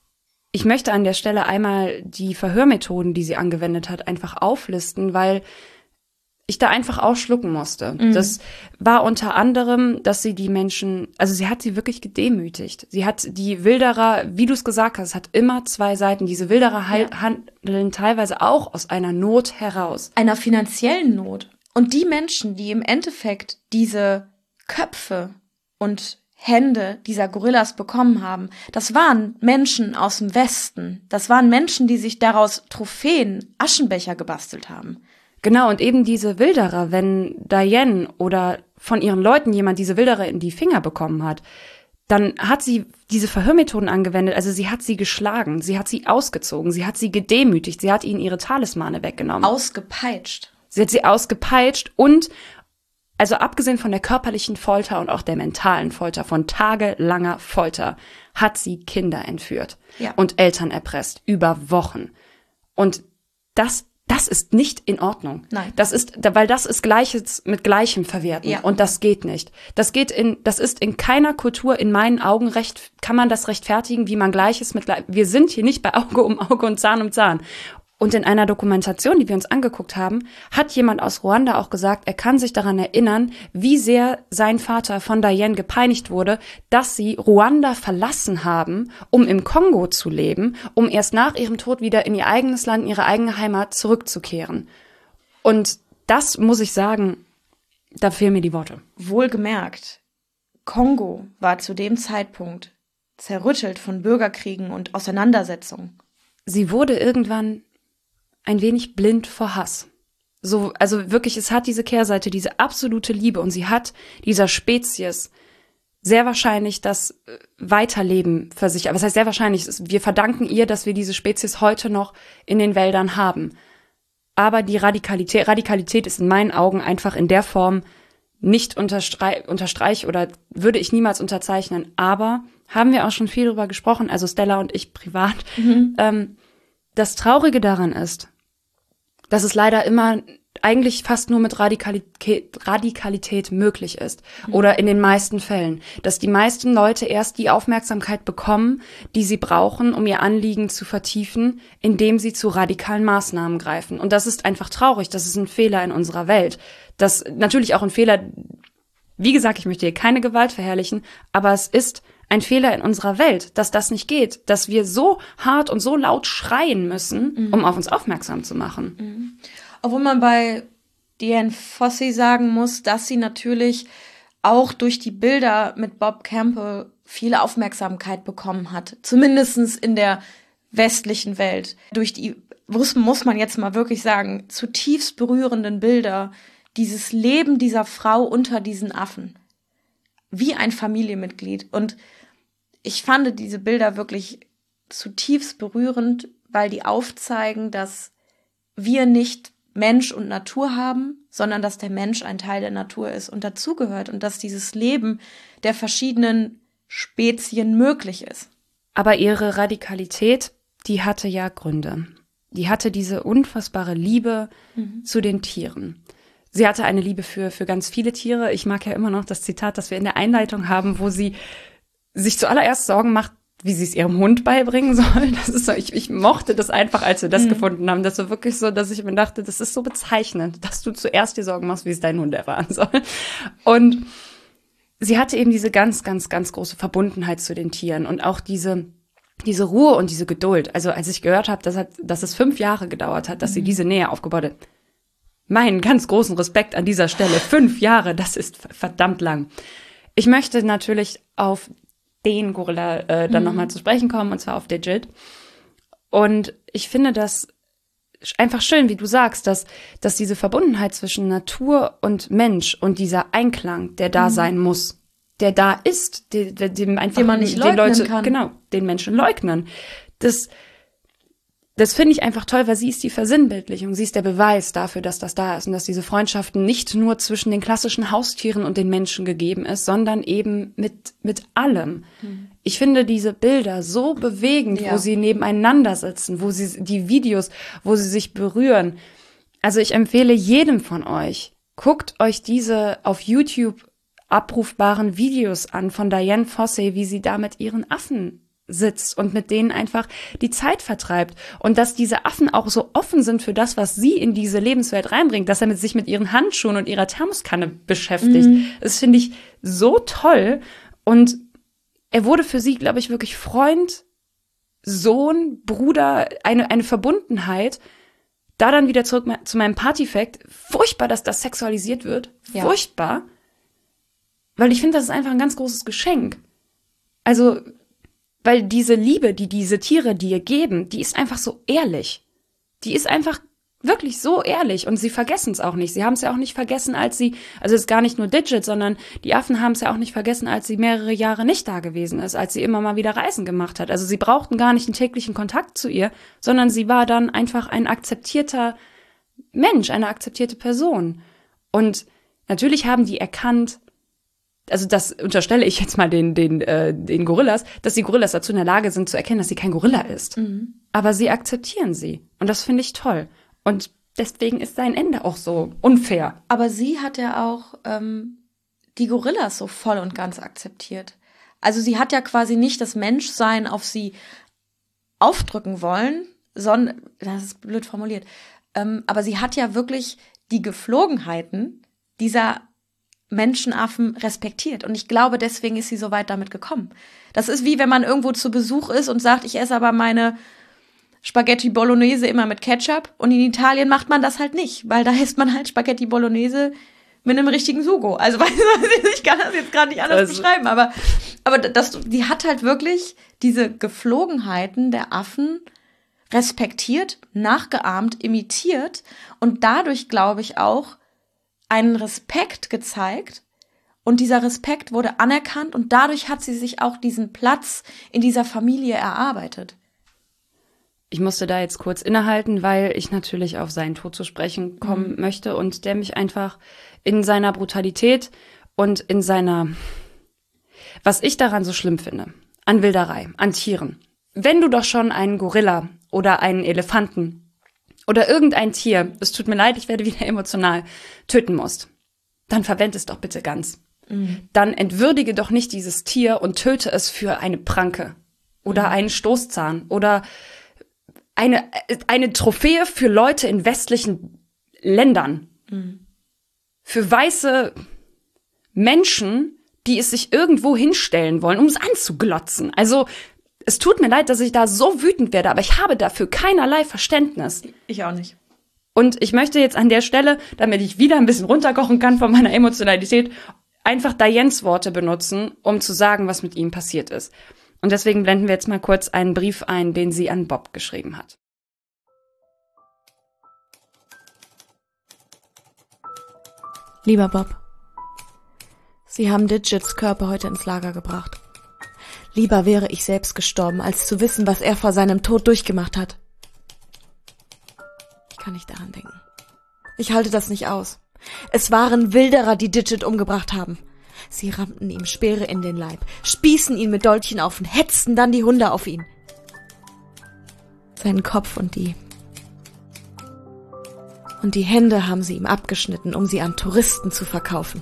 Ich möchte an der Stelle einmal die Verhörmethoden, die sie angewendet hat, einfach auflisten, weil ich da einfach auch schlucken musste. Mhm. Das war unter anderem, dass sie die Menschen, also sie hat sie wirklich gedemütigt. Sie hat die Wilderer, wie du es gesagt hast, es hat immer zwei Seiten. Diese Wilderer ja. handeln teilweise auch aus einer Not heraus. Einer finanziellen Not. Und die Menschen, die im Endeffekt diese Köpfe und Hände dieser Gorillas bekommen haben, das waren Menschen aus dem Westen. Das waren Menschen, die sich daraus Trophäen, Aschenbecher gebastelt haben. Genau, und eben diese Wilderer, wenn Diane oder von ihren Leuten jemand diese Wilderer in die Finger bekommen hat, dann hat sie diese Verhörmethoden angewendet, also sie hat sie geschlagen, sie hat sie ausgezogen, sie hat sie gedemütigt, sie hat ihnen ihre Talismane weggenommen. Ausgepeitscht. Sie hat sie ausgepeitscht und also abgesehen von der körperlichen Folter und auch der mentalen Folter, von tagelanger Folter, hat sie Kinder entführt ja. und Eltern erpresst über Wochen. Und das, das ist nicht in Ordnung. Nein. Das ist, weil das ist Gleiches mit Gleichem verwerten ja. und das geht nicht. Das geht in, das ist in keiner Kultur in meinen Augen recht, kann man das rechtfertigen, wie man Gleiches mit Gleichem. Wir sind hier nicht bei Auge um Auge und Zahn um Zahn. Und in einer Dokumentation, die wir uns angeguckt haben, hat jemand aus Ruanda auch gesagt, er kann sich daran erinnern, wie sehr sein Vater von Diane gepeinigt wurde, dass sie Ruanda verlassen haben, um im Kongo zu leben, um erst nach ihrem Tod wieder in ihr eigenes Land, in ihre eigene Heimat zurückzukehren. Und das muss ich sagen, da fehlen mir die Worte. Wohlgemerkt, Kongo war zu dem Zeitpunkt zerrüttelt von Bürgerkriegen und Auseinandersetzungen. Sie wurde irgendwann ein wenig blind vor Hass. So, also wirklich, es hat diese Kehrseite, diese absolute Liebe und sie hat dieser Spezies sehr wahrscheinlich das Weiterleben versichert. Aber das heißt sehr wahrscheinlich, wir verdanken ihr, dass wir diese Spezies heute noch in den Wäldern haben. Aber die Radikalität, Radikalität ist in meinen Augen einfach in der Form nicht unterstreich, unterstreich oder würde ich niemals unterzeichnen. Aber haben wir auch schon viel drüber gesprochen, also Stella und ich privat. Mhm. Ähm, das Traurige daran ist, dass es leider immer eigentlich fast nur mit Radikalität, Radikalität möglich ist. Mhm. Oder in den meisten Fällen. Dass die meisten Leute erst die Aufmerksamkeit bekommen, die sie brauchen, um ihr Anliegen zu vertiefen, indem sie zu radikalen Maßnahmen greifen. Und das ist einfach traurig. Das ist ein Fehler in unserer Welt. Das natürlich auch ein Fehler, wie gesagt, ich möchte hier keine Gewalt verherrlichen, aber es ist ein Fehler in unserer Welt, dass das nicht geht, dass wir so hart und so laut schreien müssen, mhm. um auf uns aufmerksam zu machen. Mhm. Obwohl man bei Dian Fossey sagen muss, dass sie natürlich auch durch die Bilder mit Bob Campbell viel Aufmerksamkeit bekommen hat. Zumindest in der westlichen Welt, durch die, muss, muss man jetzt mal wirklich sagen, zutiefst berührenden Bilder, dieses Leben dieser Frau unter diesen Affen, wie ein Familienmitglied. Und ich fand diese Bilder wirklich zutiefst berührend, weil die aufzeigen, dass wir nicht Mensch und Natur haben, sondern dass der Mensch ein Teil der Natur ist und dazugehört und dass dieses Leben der verschiedenen Spezien möglich ist. Aber ihre Radikalität, die hatte ja Gründe. Die hatte diese unfassbare Liebe mhm. zu den Tieren. Sie hatte eine Liebe für, für ganz viele Tiere. Ich mag ja immer noch das Zitat, das wir in der Einleitung haben, wo sie sich zuallererst Sorgen macht, wie sie es ihrem Hund beibringen soll. Das ist so, ich, ich mochte das einfach, als wir das mhm. gefunden haben. Das war wirklich so, dass ich mir dachte, das ist so bezeichnend, dass du zuerst dir Sorgen machst, wie es dein Hund erfahren soll. Und sie hatte eben diese ganz, ganz, ganz große Verbundenheit zu den Tieren und auch diese, diese Ruhe und diese Geduld. Also als ich gehört habe, dass, hat, dass es fünf Jahre gedauert hat, dass mhm. sie diese Nähe aufgebaut hat. Meinen ganz großen Respekt an dieser Stelle. Fünf Jahre, das ist verdammt lang. Ich möchte natürlich auf den Gorilla äh, dann mhm. nochmal zu sprechen kommen, und zwar auf Digit. Und ich finde das einfach schön, wie du sagst, dass, dass diese Verbundenheit zwischen Natur und Mensch und dieser Einklang, der da mhm. sein muss, der da ist, dem, dem einfach den man nicht leugnen Leute, kann. Genau, den Menschen leugnen. Das, das finde ich einfach toll, weil sie ist die Versinnbildlichung, sie ist der Beweis dafür, dass das da ist und dass diese Freundschaften nicht nur zwischen den klassischen Haustieren und den Menschen gegeben ist, sondern eben mit, mit allem. Mhm. Ich finde diese Bilder so bewegend, ja. wo sie nebeneinander sitzen, wo sie die Videos, wo sie sich berühren. Also ich empfehle jedem von euch, guckt euch diese auf YouTube abrufbaren Videos an von Dian Fossey, wie sie da mit ihren Affen sitzt und mit denen einfach die Zeit vertreibt. Und dass diese Affen auch so offen sind für das, was sie in diese Lebenswelt reinbringt, dass er mit sich mit ihren Handschuhen und ihrer Thermoskanne beschäftigt. Mhm. Das finde ich so toll. Und er wurde für sie, glaube ich, wirklich Freund, Sohn, Bruder, eine, eine Verbundenheit. Da dann wieder zurück zu meinem Party-Fact. Furchtbar, dass das sexualisiert wird. Ja. Furchtbar. Weil ich finde, das ist einfach ein ganz großes Geschenk. Also, weil diese Liebe, die diese Tiere dir geben, die ist einfach so ehrlich. Die ist einfach wirklich so ehrlich und sie vergessen es auch nicht. Sie haben es ja auch nicht vergessen, als sie, also es ist gar nicht nur Digit, sondern die Affen haben es ja auch nicht vergessen, als sie mehrere Jahre nicht da gewesen ist, als sie immer mal wieder Reisen gemacht hat. Also sie brauchten gar nicht einen täglichen Kontakt zu ihr, sondern sie war dann einfach ein akzeptierter Mensch, eine akzeptierte Person. Und natürlich haben die erkannt, also das unterstelle ich jetzt mal den den äh, den Gorillas, dass die Gorillas dazu in der Lage sind zu erkennen, dass sie kein Gorilla ist. Mhm. Aber sie akzeptieren sie. Und das finde ich toll. Und deswegen ist sein Ende auch so unfair. Aber sie hat ja auch ähm, die Gorillas so voll und ganz akzeptiert. Also sie hat ja quasi nicht das Menschsein auf sie aufdrücken wollen, sondern, das ist blöd formuliert, ähm, aber sie hat ja wirklich die Geflogenheiten dieser Menschenaffen respektiert. Und ich glaube, deswegen ist sie so weit damit gekommen. Das ist wie, wenn man irgendwo zu Besuch ist und sagt, ich esse aber meine Spaghetti Bolognese immer mit Ketchup. Und in Italien macht man das halt nicht, weil da isst man halt Spaghetti Bolognese mit einem richtigen Sugo. Also weißt du, ich kann das jetzt gerade nicht anders also beschreiben, aber, aber das, die hat halt wirklich diese Geflogenheiten der Affen respektiert, nachgeahmt, imitiert und dadurch, glaube ich, auch einen Respekt gezeigt und dieser Respekt wurde anerkannt und dadurch hat sie sich auch diesen Platz in dieser Familie erarbeitet. Ich musste da jetzt kurz innehalten, weil ich natürlich auf seinen Tod zu sprechen kommen mhm. möchte und der mich einfach in seiner Brutalität und in seiner, was ich daran so schlimm finde, an Wilderei, an Tieren. Wenn du doch schon einen Gorilla oder einen Elefanten oder irgendein Tier, es tut mir leid, ich werde wieder emotional, töten musst, dann verwend es doch bitte ganz. Mhm. Dann entwürdige doch nicht dieses Tier und töte es für eine Pranke oder mhm. einen Stoßzahn oder eine, eine Trophäe für Leute in westlichen Ländern. Mhm. Für weiße Menschen, die es sich irgendwo hinstellen wollen, um es anzuglotzen. Also es tut mir leid, dass ich da so wütend werde, aber ich habe dafür keinerlei Verständnis. Ich auch nicht. Und ich möchte jetzt an der Stelle, damit ich wieder ein bisschen runterkochen kann von meiner Emotionalität, einfach Dians Worte benutzen, um zu sagen, was mit ihm passiert ist. Und deswegen blenden wir jetzt mal kurz einen Brief ein, den sie an Bob geschrieben hat. Lieber Bob, Sie haben Digits Körper heute ins Lager gebracht. Lieber wäre ich selbst gestorben, als zu wissen, was er vor seinem Tod durchgemacht hat. Ich kann nicht daran denken. Ich halte das nicht aus. Es waren Wilderer, die Digit umgebracht haben. Sie rammten ihm Speere in den Leib, spießen ihn mit Dolchen auf und hetzten dann die Hunde auf ihn. Seinen Kopf und die... Und die Hände haben sie ihm abgeschnitten, um sie an Touristen zu verkaufen.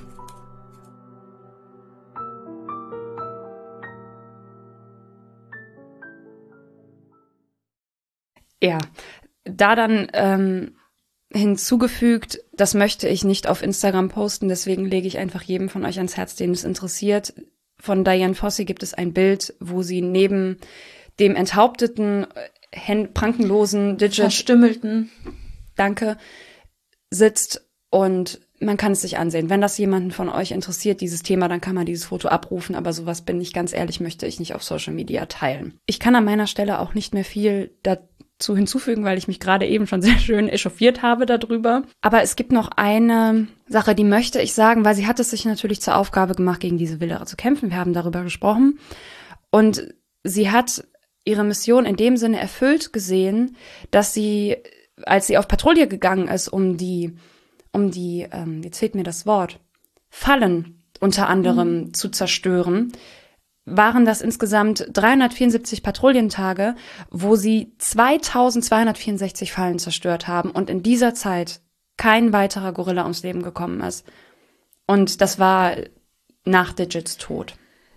Ja, da dann ähm, hinzugefügt, das möchte ich nicht auf Instagram posten, deswegen lege ich einfach jedem von euch ans Herz, den es interessiert. Von Dian Fossey gibt es ein Bild, wo sie neben dem enthaupteten, Händ- prankenlosen Digit, Verstümmelten, danke, sitzt und man kann es sich ansehen. Wenn das jemanden von euch interessiert, dieses Thema, dann kann man dieses Foto abrufen, aber sowas, bin ich ganz ehrlich, möchte ich nicht auf Social Media teilen. Ich kann an meiner Stelle auch nicht mehr viel dazu hinzufügen, weil ich mich gerade eben schon sehr schön echauffiert habe darüber. Aber es gibt noch eine Sache, die möchte ich sagen, weil sie hat es sich natürlich zur Aufgabe gemacht, gegen diese Wilderer zu kämpfen. Wir haben darüber gesprochen. Und sie hat ihre Mission in dem Sinne erfüllt gesehen, dass sie, als sie auf Patrouille gegangen ist, um die, um die, ähm, jetzt fehlt mir das Wort, Fallen unter anderem mhm. zu zerstören, waren das insgesamt dreihundertvierundsiebzig Patrouillentage, wo sie zweitausendzweihundertvierundsechzig Fallen zerstört haben und in dieser Zeit kein weiterer Gorilla ums Leben gekommen ist. Und das war nach Digits Tod.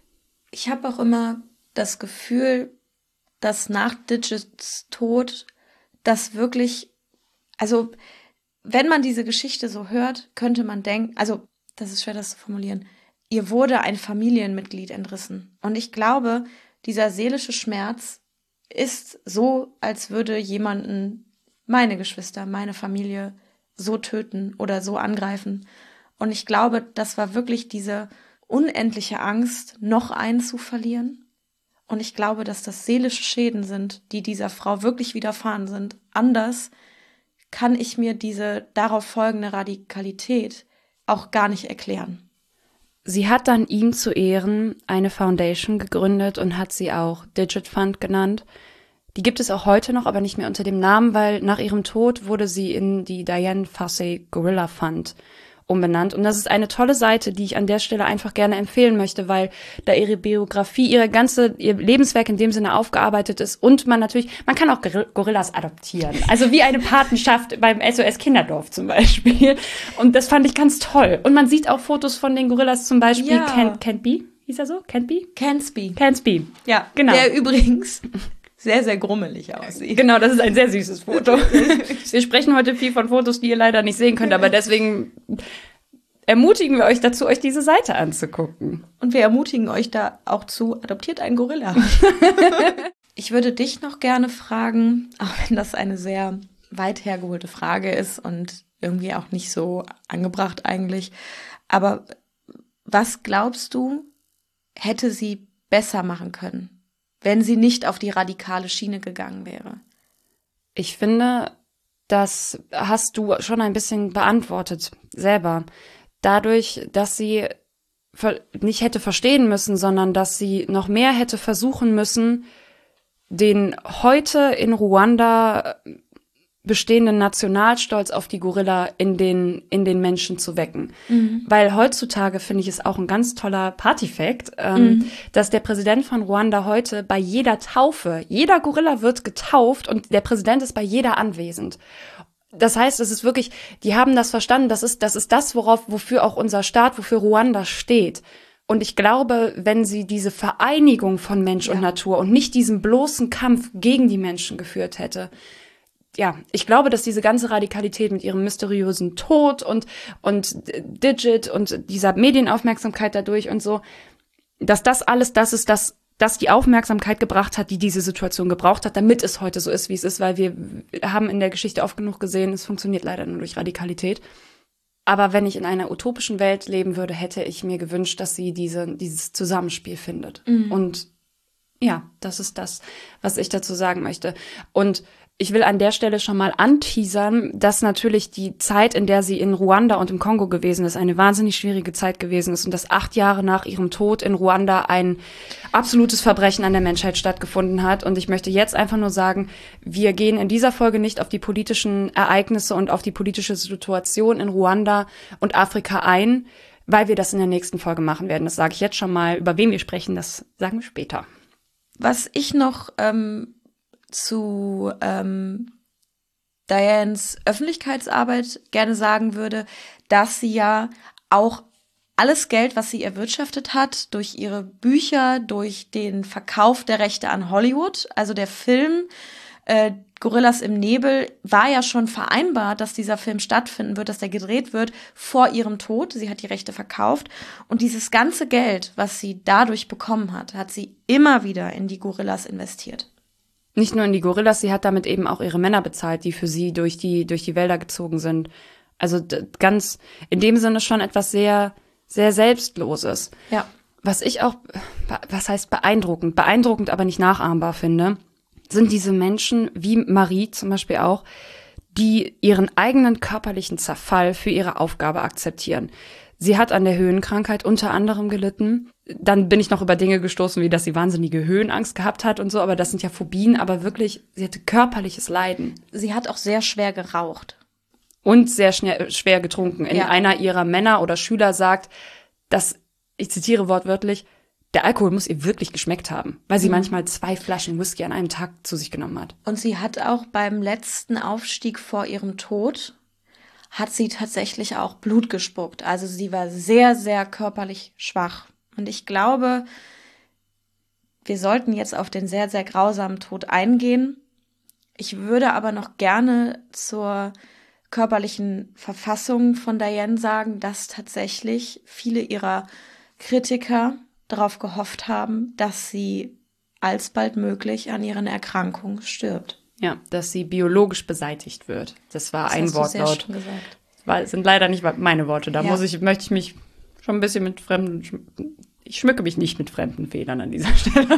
Ich habe auch immer das Gefühl, dass nach Digits Tod das wirklich, also wenn man diese Geschichte so hört, könnte man denken, also das ist schwer, das zu formulieren, ihr wurde ein Familienmitglied entrissen. Und ich glaube, dieser seelische Schmerz ist so, als würde jemanden, meine Geschwister, meine Familie, so töten oder so angreifen. Und ich glaube, das war wirklich diese unendliche Angst, noch einen zu verlieren. Und ich glaube, dass das seelische Schäden sind, die dieser Frau wirklich widerfahren sind. Anders kann ich mir diese darauf folgende Radikalität auch gar nicht erklären. Sie hat dann ihm zu Ehren eine Foundation gegründet und hat sie auch Digit Fund genannt. Die gibt es auch heute noch, aber nicht mehr unter dem Namen, weil nach ihrem Tod wurde sie in die Dian Fossey Gorilla Fund umbenannt. Und das ist eine tolle Seite, die ich an der Stelle einfach gerne empfehlen möchte, weil da ihre Biografie, ihre ganze, ihr Lebenswerk in dem Sinne aufgearbeitet ist und man natürlich, man kann auch Gorillas adoptieren. Also wie eine Patenschaft beim S O S Kinderdorf zum Beispiel. Und das fand ich ganz toll. Und man sieht auch Fotos von den Gorillas, zum Beispiel ja. Can, Canby, hieß er so? Canby? Cansby. Cansby. Ja, genau. Der übrigens sehr, sehr grummelig aussieht. Genau, das ist ein sehr süßes Foto. Wir sprechen heute viel von Fotos, die ihr leider nicht sehen könnt, aber deswegen ermutigen wir euch dazu, euch diese Seite anzugucken. Und wir ermutigen euch da auch zu, adoptiert einen Gorilla. Ich würde dich noch gerne fragen, auch wenn das eine sehr weit hergeholte Frage ist und irgendwie auch nicht so angebracht eigentlich, aber was glaubst du, hätte sie besser machen können, wenn sie nicht auf die radikale Schiene gegangen wäre? Ich finde, das hast du schon ein bisschen beantwortet selber. Dadurch, dass sie nicht hätte verstehen müssen, sondern dass sie noch mehr hätte versuchen müssen, den heute in Ruanda bestehenden Nationalstolz auf die Gorilla in den in den Menschen zu wecken. Mhm. Weil heutzutage finde ich es auch ein ganz toller Partyfact, ähm, mhm. dass der Präsident von Ruanda heute bei jeder Taufe, jeder Gorilla wird getauft und der Präsident ist bei jeder anwesend. Das heißt, es ist wirklich, die haben das verstanden, das ist das ist das, worauf wofür auch unser Staat, wofür Ruanda steht. Und ich glaube, wenn sie diese Vereinigung von Mensch ja. und Natur und nicht diesen bloßen Kampf gegen die Menschen geführt hätte, ja, ich glaube, dass diese ganze Radikalität mit ihrem mysteriösen Tod und und Digit und dieser Medienaufmerksamkeit dadurch und so, dass das alles das ist, das das die Aufmerksamkeit gebracht hat, die diese Situation gebraucht hat, damit es heute so ist, wie es ist, weil wir haben in der Geschichte oft genug gesehen, es funktioniert leider nur durch Radikalität. Aber wenn ich in einer utopischen Welt leben würde, hätte ich mir gewünscht, dass sie diese dieses Zusammenspiel findet. Mhm. Und Ja, das ist das, was ich dazu sagen möchte. Und ich will an der Stelle schon mal anteasern, dass natürlich die Zeit, in der sie in Ruanda und im Kongo gewesen ist, eine wahnsinnig schwierige Zeit gewesen ist und dass acht Jahre nach ihrem Tod in Ruanda ein absolutes Verbrechen an der Menschheit stattgefunden hat. Und ich möchte jetzt einfach nur sagen, wir gehen in dieser Folge nicht auf die politischen Ereignisse und auf die politische Situation in Ruanda und Afrika ein, weil wir das in der nächsten Folge machen werden. Das sage ich jetzt schon mal. Über wen wir sprechen, das sagen wir später. Was ich noch ähm zu ähm, Dianes Öffentlichkeitsarbeit gerne sagen würde, dass sie ja auch alles Geld, was sie erwirtschaftet hat, durch ihre Bücher, durch den Verkauf der Rechte an Hollywood, also der Film äh, Gorillas im Nebel, war ja schon vereinbart, dass dieser Film stattfinden wird, dass der gedreht wird vor ihrem Tod. Sie hat die Rechte verkauft und dieses ganze Geld, was sie dadurch bekommen hat, hat sie immer wieder in die Gorillas investiert. Nicht nur in die Gorillas, sie hat damit eben auch ihre Männer bezahlt, die für sie durch die durch die Wälder gezogen sind. Also d- ganz in dem Sinne schon etwas sehr, sehr Selbstloses. Ja. Was ich auch, was heißt beeindruckend, beeindruckend, aber nicht nachahmbar finde, sind diese Menschen, wie Marie zum Beispiel auch, die ihren eigenen körperlichen Zerfall für ihre Aufgabe akzeptieren. Sie hat an der Höhenkrankheit unter anderem gelitten. Dann bin ich noch über Dinge gestoßen, wie dass sie wahnsinnige Höhenangst gehabt hat und so, aber das sind ja Phobien, aber wirklich, sie hatte körperliches Leiden. Sie hat auch sehr schwer geraucht. Und sehr schnell, schwer getrunken. In Ja. einer ihrer Männer oder Schüler sagt, dass, ich zitiere wortwörtlich, der Alkohol muss ihr wirklich geschmeckt haben, weil sie Mhm. manchmal zwei Flaschen Whisky an einem Tag zu sich genommen hat. Und sie hat auch beim letzten Aufstieg vor ihrem Tod, hat sie tatsächlich auch Blut gespuckt. Also sie war sehr, sehr körperlich schwach. Und ich glaube, wir sollten jetzt auf den sehr, sehr grausamen Tod eingehen. Ich würde aber noch gerne zur körperlichen Verfassung von Diane sagen, dass tatsächlich viele ihrer Kritiker darauf gehofft haben, dass sie alsbald möglich an ihren Erkrankungen stirbt. Ja, dass sie biologisch beseitigt wird. Das war Das ein hast du sehr Wortlaut. schön gesagt. Weil es sind leider nicht meine Worte. Da Ja. muss ich, möchte ich mich schon ein bisschen mit fremden, schm- ich schmücke mich nicht mit fremden Federn an dieser Stelle.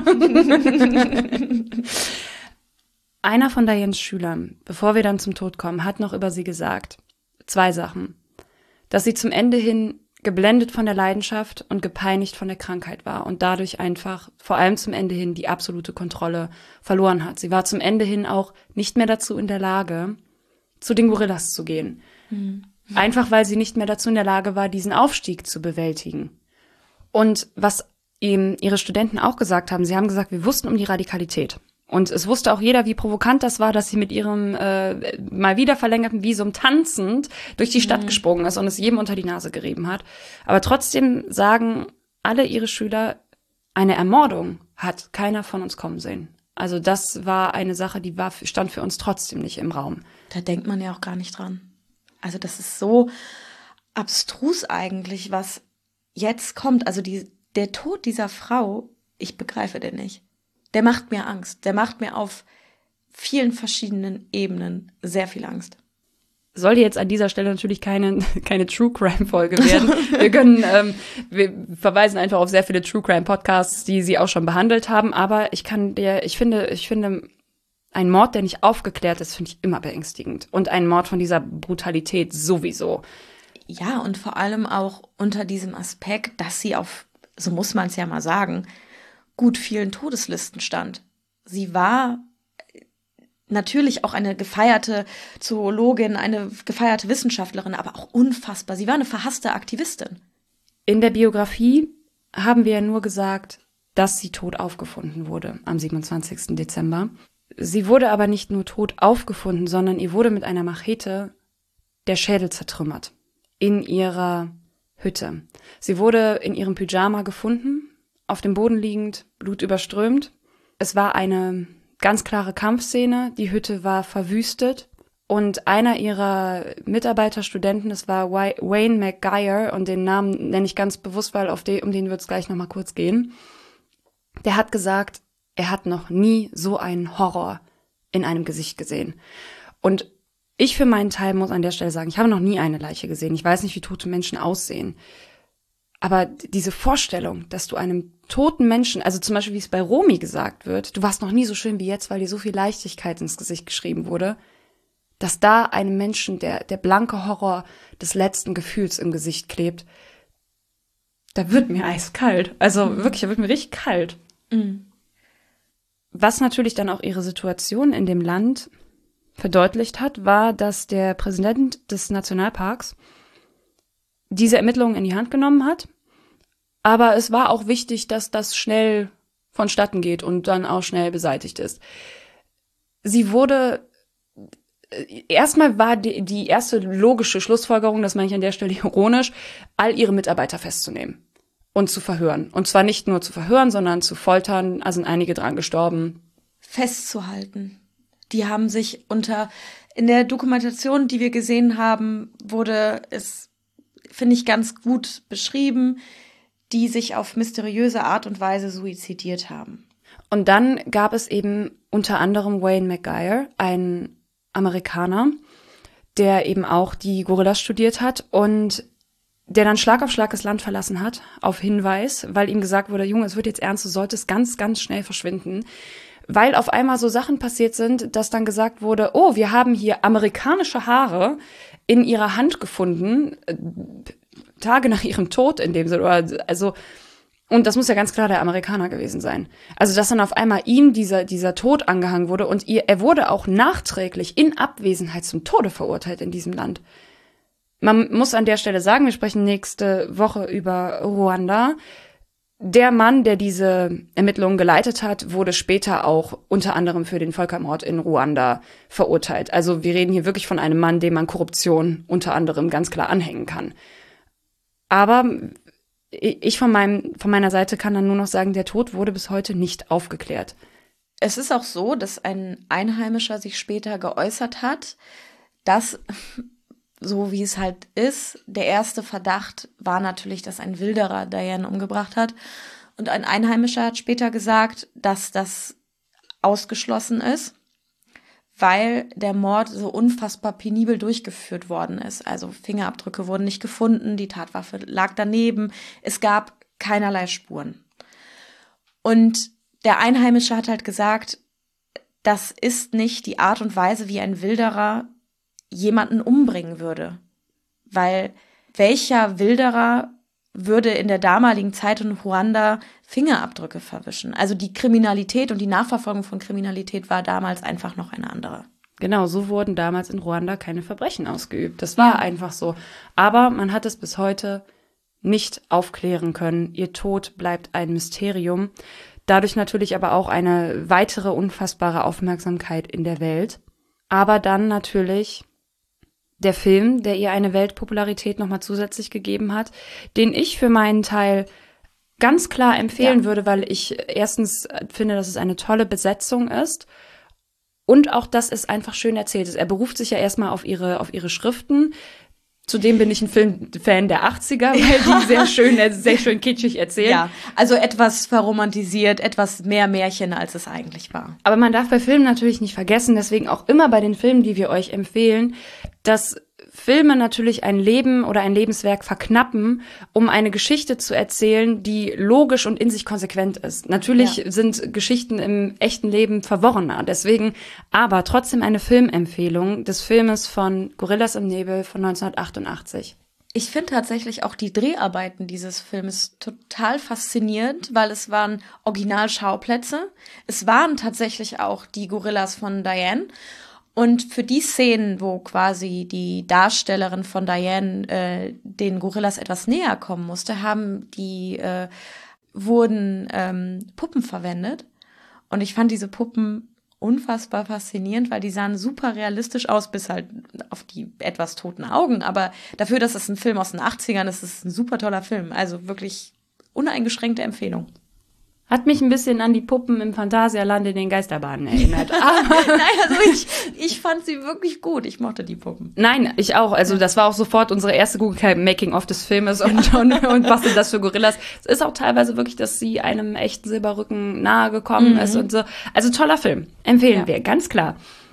Einer von Dianes Schülern, bevor wir dann zum Tod kommen, hat noch über sie gesagt, zwei Sachen. Dass sie zum Ende hin geblendet von der Leidenschaft und gepeinigt von der Krankheit war und dadurch einfach vor allem zum Ende hin die absolute Kontrolle verloren hat. Sie war zum Ende hin auch nicht mehr dazu in der Lage, zu den Gorillas zu gehen. Mhm. Einfach weil sie nicht mehr dazu in der Lage war, diesen Aufstieg zu bewältigen. Und was ihm ihre Studenten auch gesagt haben, sie haben gesagt, wir wussten um die Radikalität. Und es wusste auch jeder, wie provokant das war, dass sie mit ihrem äh, mal wieder verlängerten Visum tanzend durch die Stadt Mhm. gesprungen ist und es jedem unter die Nase gerieben hat. Aber trotzdem sagen alle ihre Schüler, eine Ermordung hat keiner von uns kommen sehen. Also das war eine Sache, die war, stand für uns trotzdem nicht im Raum. Da denkt man ja auch gar nicht dran. Also das ist so abstrus eigentlich, was jetzt kommt. Also die, der Tod dieser Frau, ich begreife den nicht. Der macht mir Angst. Der macht mir auf vielen verschiedenen Ebenen sehr viel Angst. Sollte jetzt an dieser Stelle natürlich keine, keine True Crime Folge werden. Wir können, ähm, wir verweisen einfach auf sehr viele True Crime Podcasts, die sie auch schon behandelt haben. Aber ich kann dir, ich finde, ich finde, ein Mord, der nicht aufgeklärt ist, finde ich immer beängstigend. Und ein Mord von dieser Brutalität sowieso. Ja, und vor allem auch unter diesem Aspekt, dass sie auf, so muss man es ja mal sagen, gut vielen Todeslisten stand. Sie war natürlich auch eine gefeierte Zoologin, eine gefeierte Wissenschaftlerin, aber auch unfassbar. Sie war eine verhasste Aktivistin. In der Biografie haben wir ja nur gesagt, dass sie tot aufgefunden wurde am siebenundzwanzigsten Dezember. Sie wurde aber nicht nur tot aufgefunden, sondern ihr wurde mit einer Machete der Schädel zertrümmert. In ihrer Hütte. Sie wurde in ihrem Pyjama gefunden, auf dem Boden liegend, blutüberströmt. Es war eine ganz klare Kampfszene. Die Hütte war verwüstet. Und einer ihrer Mitarbeiterstudenten, das war Wayne McGuire, und den Namen nenne ich ganz bewusst, weil auf den, um den wird es gleich nochmal kurz gehen, der hat gesagt, er hat noch nie so einen Horror in einem Gesicht gesehen. Und ich für meinen Teil muss an der Stelle sagen, ich habe noch nie eine Leiche gesehen. Ich weiß nicht, wie tote Menschen aussehen. Aber diese Vorstellung, dass du einem toten Menschen, also zum Beispiel, wie es bei Romy gesagt wird, du warst noch nie so schön wie jetzt, weil dir so viel Leichtigkeit ins Gesicht geschrieben wurde, dass da einem Menschen der, der blanke Horror des letzten Gefühls im Gesicht klebt, da wird mir eiskalt. Also mhm. wirklich, da wird mir richtig kalt. Mhm. Was natürlich dann auch ihre Situation in dem Land verdeutlicht hat, war, dass der Präsident des Nationalparks diese Ermittlungen in die Hand genommen hat. Aber es war auch wichtig, dass das schnell vonstatten geht und dann auch schnell beseitigt ist. Sie wurde, erstmal war die, die erste logische Schlussfolgerung, das meine ich an der Stelle ironisch, all ihre Mitarbeiter festzunehmen und zu verhören. Und zwar nicht nur zu verhören, sondern zu foltern, da sind einige dran gestorben. Festzuhalten. Die haben sich unter, in der Dokumentation, die wir gesehen haben, wurde es, finde ich, ganz gut beschrieben, die sich auf mysteriöse Art und Weise suizidiert haben. Und dann gab es eben unter anderem Wayne McGuire, ein Amerikaner, der eben auch die Gorillas studiert hat und der dann Schlag auf Schlag das Land verlassen hat, auf Hinweis, weil ihm gesagt wurde, Junge, es wird jetzt ernst, du solltest ganz, ganz schnell verschwinden. Weil auf einmal so Sachen passiert sind, dass dann gesagt wurde, oh, wir haben hier amerikanische Haare in ihrer Hand gefunden, äh, Tage nach ihrem Tod in dem Sinne. Also, und das muss ja ganz klar der Amerikaner gewesen sein. Also, dass dann auf einmal ihm dieser, dieser Tod angehangen wurde und ihr, er wurde auch nachträglich in Abwesenheit zum Tode verurteilt in diesem Land. Man muss an der Stelle sagen, wir sprechen nächste Woche über Ruanda. Der Mann, der diese Ermittlungen geleitet hat, wurde später auch unter anderem für den Völkermord in Ruanda verurteilt. Also wir reden hier wirklich von einem Mann, dem man Korruption unter anderem ganz klar anhängen kann. Aber ich von meinem, von meiner Seite kann dann nur noch sagen, der Tod wurde bis heute nicht aufgeklärt. Es ist auch so, dass ein Einheimischer sich später geäußert hat, dass, so wie es halt ist, der erste Verdacht war natürlich, dass ein Wilderer Diane umgebracht hat. Und ein Einheimischer hat später gesagt, dass das ausgeschlossen ist, weil der Mord so unfassbar penibel durchgeführt worden ist. Also Fingerabdrücke wurden nicht gefunden, die Tatwaffe lag daneben, es gab keinerlei Spuren. Und der Einheimische hat halt gesagt, das ist nicht die Art und Weise, wie ein Wilderer jemanden umbringen würde. Weil welcher Wilderer würde in der damaligen Zeit in Ruanda Fingerabdrücke verwischen? Also die Kriminalität und die Nachverfolgung von Kriminalität war damals einfach noch eine andere. Genau, so wurden damals in Ruanda keine Verbrechen ausgeübt. Das war ja einfach so. Aber man hat es bis heute nicht aufklären können. Ihr Tod bleibt ein Mysterium. Dadurch natürlich aber auch eine weitere unfassbare Aufmerksamkeit in der Welt. Aber dann natürlich der Film, der ihr eine Weltpopularität nochmal zusätzlich gegeben hat, den ich für meinen Teil ganz klar empfehlen ja. würde, weil ich erstens finde, dass es eine tolle Besetzung ist und auch, dass es einfach schön erzählt ist. Er beruft sich ja erstmal auf ihre, auf ihre Schriften. Zudem bin ich ein Filmfan der achtziger, weil die sehr schön, sehr schön kitschig erzählen. Ja, also etwas verromantisiert, etwas mehr Märchen, als es eigentlich war. Aber man darf bei Filmen natürlich nicht vergessen, deswegen auch immer bei den Filmen, die wir euch empfehlen, dass Filme natürlich ein Leben oder ein Lebenswerk verknappen, um eine Geschichte zu erzählen, die logisch und in sich konsequent ist. Natürlich ja. sind Geschichten im echten Leben verworrener, deswegen aber trotzdem eine Filmempfehlung des Filmes von Gorillas im Nebel von neunzehnhundertachtundachtzig. Ich finde tatsächlich auch die Dreharbeiten dieses Films total faszinierend, weil es waren Originalschauplätze. Es waren tatsächlich auch die Gorillas von Diane. Und für die Szenen, wo quasi die Darstellerin von Diane äh, den Gorillas etwas näher kommen musste, haben die äh, wurden ähm, Puppen verwendet. Und ich fand diese Puppen unfassbar faszinierend, weil die sahen super realistisch aus, bis halt auf die etwas toten Augen. Aber dafür, dass es ein Film aus den achtzigern ist, ist es ein super toller Film. Also wirklich uneingeschränkte Empfehlung. Hat mich ein bisschen an die Puppen im Phantasialand in den Geisterbahnen erinnert. Aber Nein, also ich, ich fand sie wirklich gut. Ich mochte die Puppen. Nein, ich auch. Also das war auch sofort unsere erste Google-Making-of des Filmes und, und, und was sind das für Gorillas. Es ist auch teilweise wirklich, dass sie einem echten Silberrücken nahe gekommen mhm. ist und so. Also toller Film. Empfehlen ja. wir, ganz klar.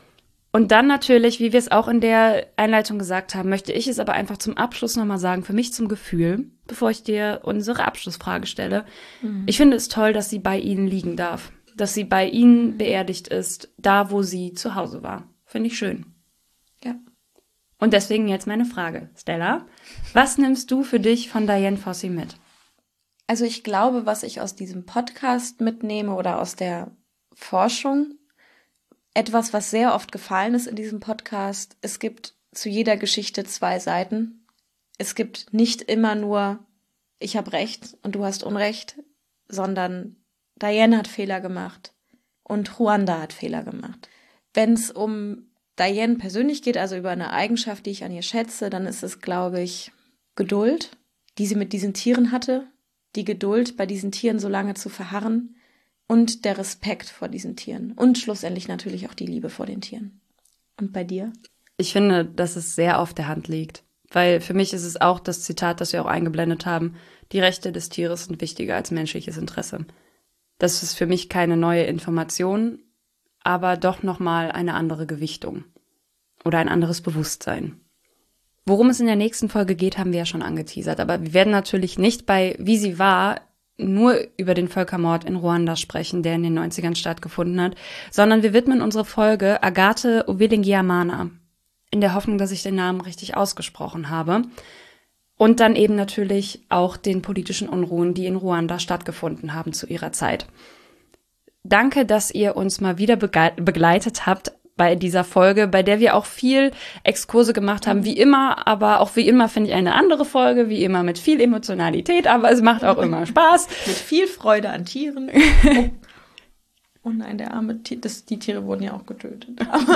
Und dann natürlich, wie wir es auch in der Einleitung gesagt haben, möchte ich es aber einfach zum Abschluss nochmal sagen, für mich zum Gefühl, bevor ich dir unsere Abschlussfrage stelle. Mhm. Ich finde es toll, dass sie bei Ihnen liegen darf, dass sie bei Ihnen beerdigt ist, da wo sie zu Hause war. Finde ich schön. Ja. Und deswegen jetzt meine Frage. Stella, was nimmst du für dich von Dian Fossey mit? Also ich glaube, was ich aus diesem Podcast mitnehme oder aus der Forschung, etwas, was sehr oft gefallen ist in diesem Podcast, es gibt zu jeder Geschichte zwei Seiten. Es gibt nicht immer nur, ich habe Recht und du hast Unrecht, sondern Dian hat Fehler gemacht und Ruanda hat Fehler gemacht. Wenn es um Dian persönlich geht, also über eine Eigenschaft, die ich an ihr schätze, dann ist es, glaube ich, Geduld, die sie mit diesen Tieren hatte, die Geduld, bei diesen Tieren so lange zu verharren, und der Respekt vor diesen Tieren. Und schlussendlich natürlich auch die Liebe vor den Tieren. Und bei dir? Ich finde, dass es sehr auf der Hand liegt. Weil für mich ist es auch das Zitat, das wir auch eingeblendet haben, die Rechte des Tieres sind wichtiger als menschliches Interesse. Das ist für mich keine neue Information, aber doch nochmal eine andere Gewichtung. Oder ein anderes Bewusstsein. Worum es in der nächsten Folge geht, haben wir ja schon angeteasert. Aber wir werden natürlich nicht bei Wie sie war nur über den Völkermord in Ruanda sprechen, der in den neunzigern stattgefunden hat, sondern wir widmen unsere Folge Agathe Uwilingiamana, in der Hoffnung, dass ich den Namen richtig ausgesprochen habe. Und dann eben natürlich auch den politischen Unruhen, die in Ruanda stattgefunden haben zu ihrer Zeit. Danke, dass ihr uns mal wieder begleitet habt bei dieser Folge, bei der wir auch viel Exkurse gemacht haben, wie immer, aber auch wie immer finde ich eine andere Folge, wie immer mit viel Emotionalität, aber es macht auch immer Spaß. Mit viel Freude an Tieren. Oh, oh nein, der arme Tier, das, die Tiere wurden ja auch getötet.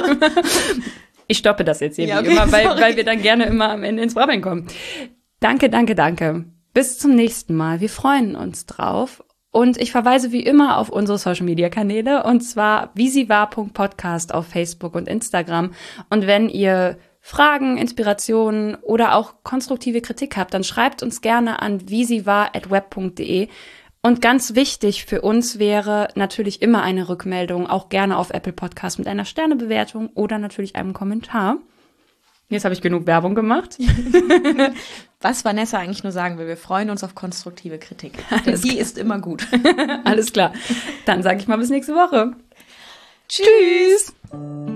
Ich stoppe das jetzt hier ja, wie okay, immer, weil, weil wir dann gerne immer am Ende ins Brabbeln kommen. Danke, danke, danke. Bis zum nächsten Mal. Wir freuen uns drauf. Und ich verweise wie immer auf unsere Social-Media-Kanäle, und zwar wiesiwar punkt podcast auf Facebook und Instagram. Und wenn ihr Fragen, Inspirationen oder auch konstruktive Kritik habt, dann schreibt uns gerne an wiesiwar at web punkt de. Und ganz wichtig für uns wäre natürlich immer eine Rückmeldung, auch gerne auf Apple Podcast mit einer Sternebewertung oder natürlich einem Kommentar. Jetzt habe ich genug Werbung gemacht. Was Vanessa eigentlich nur sagen will, wir freuen uns auf konstruktive Kritik. Denn die ist immer gut. Alles klar. Dann sage ich mal bis nächste Woche. Tschüss. Tschüss.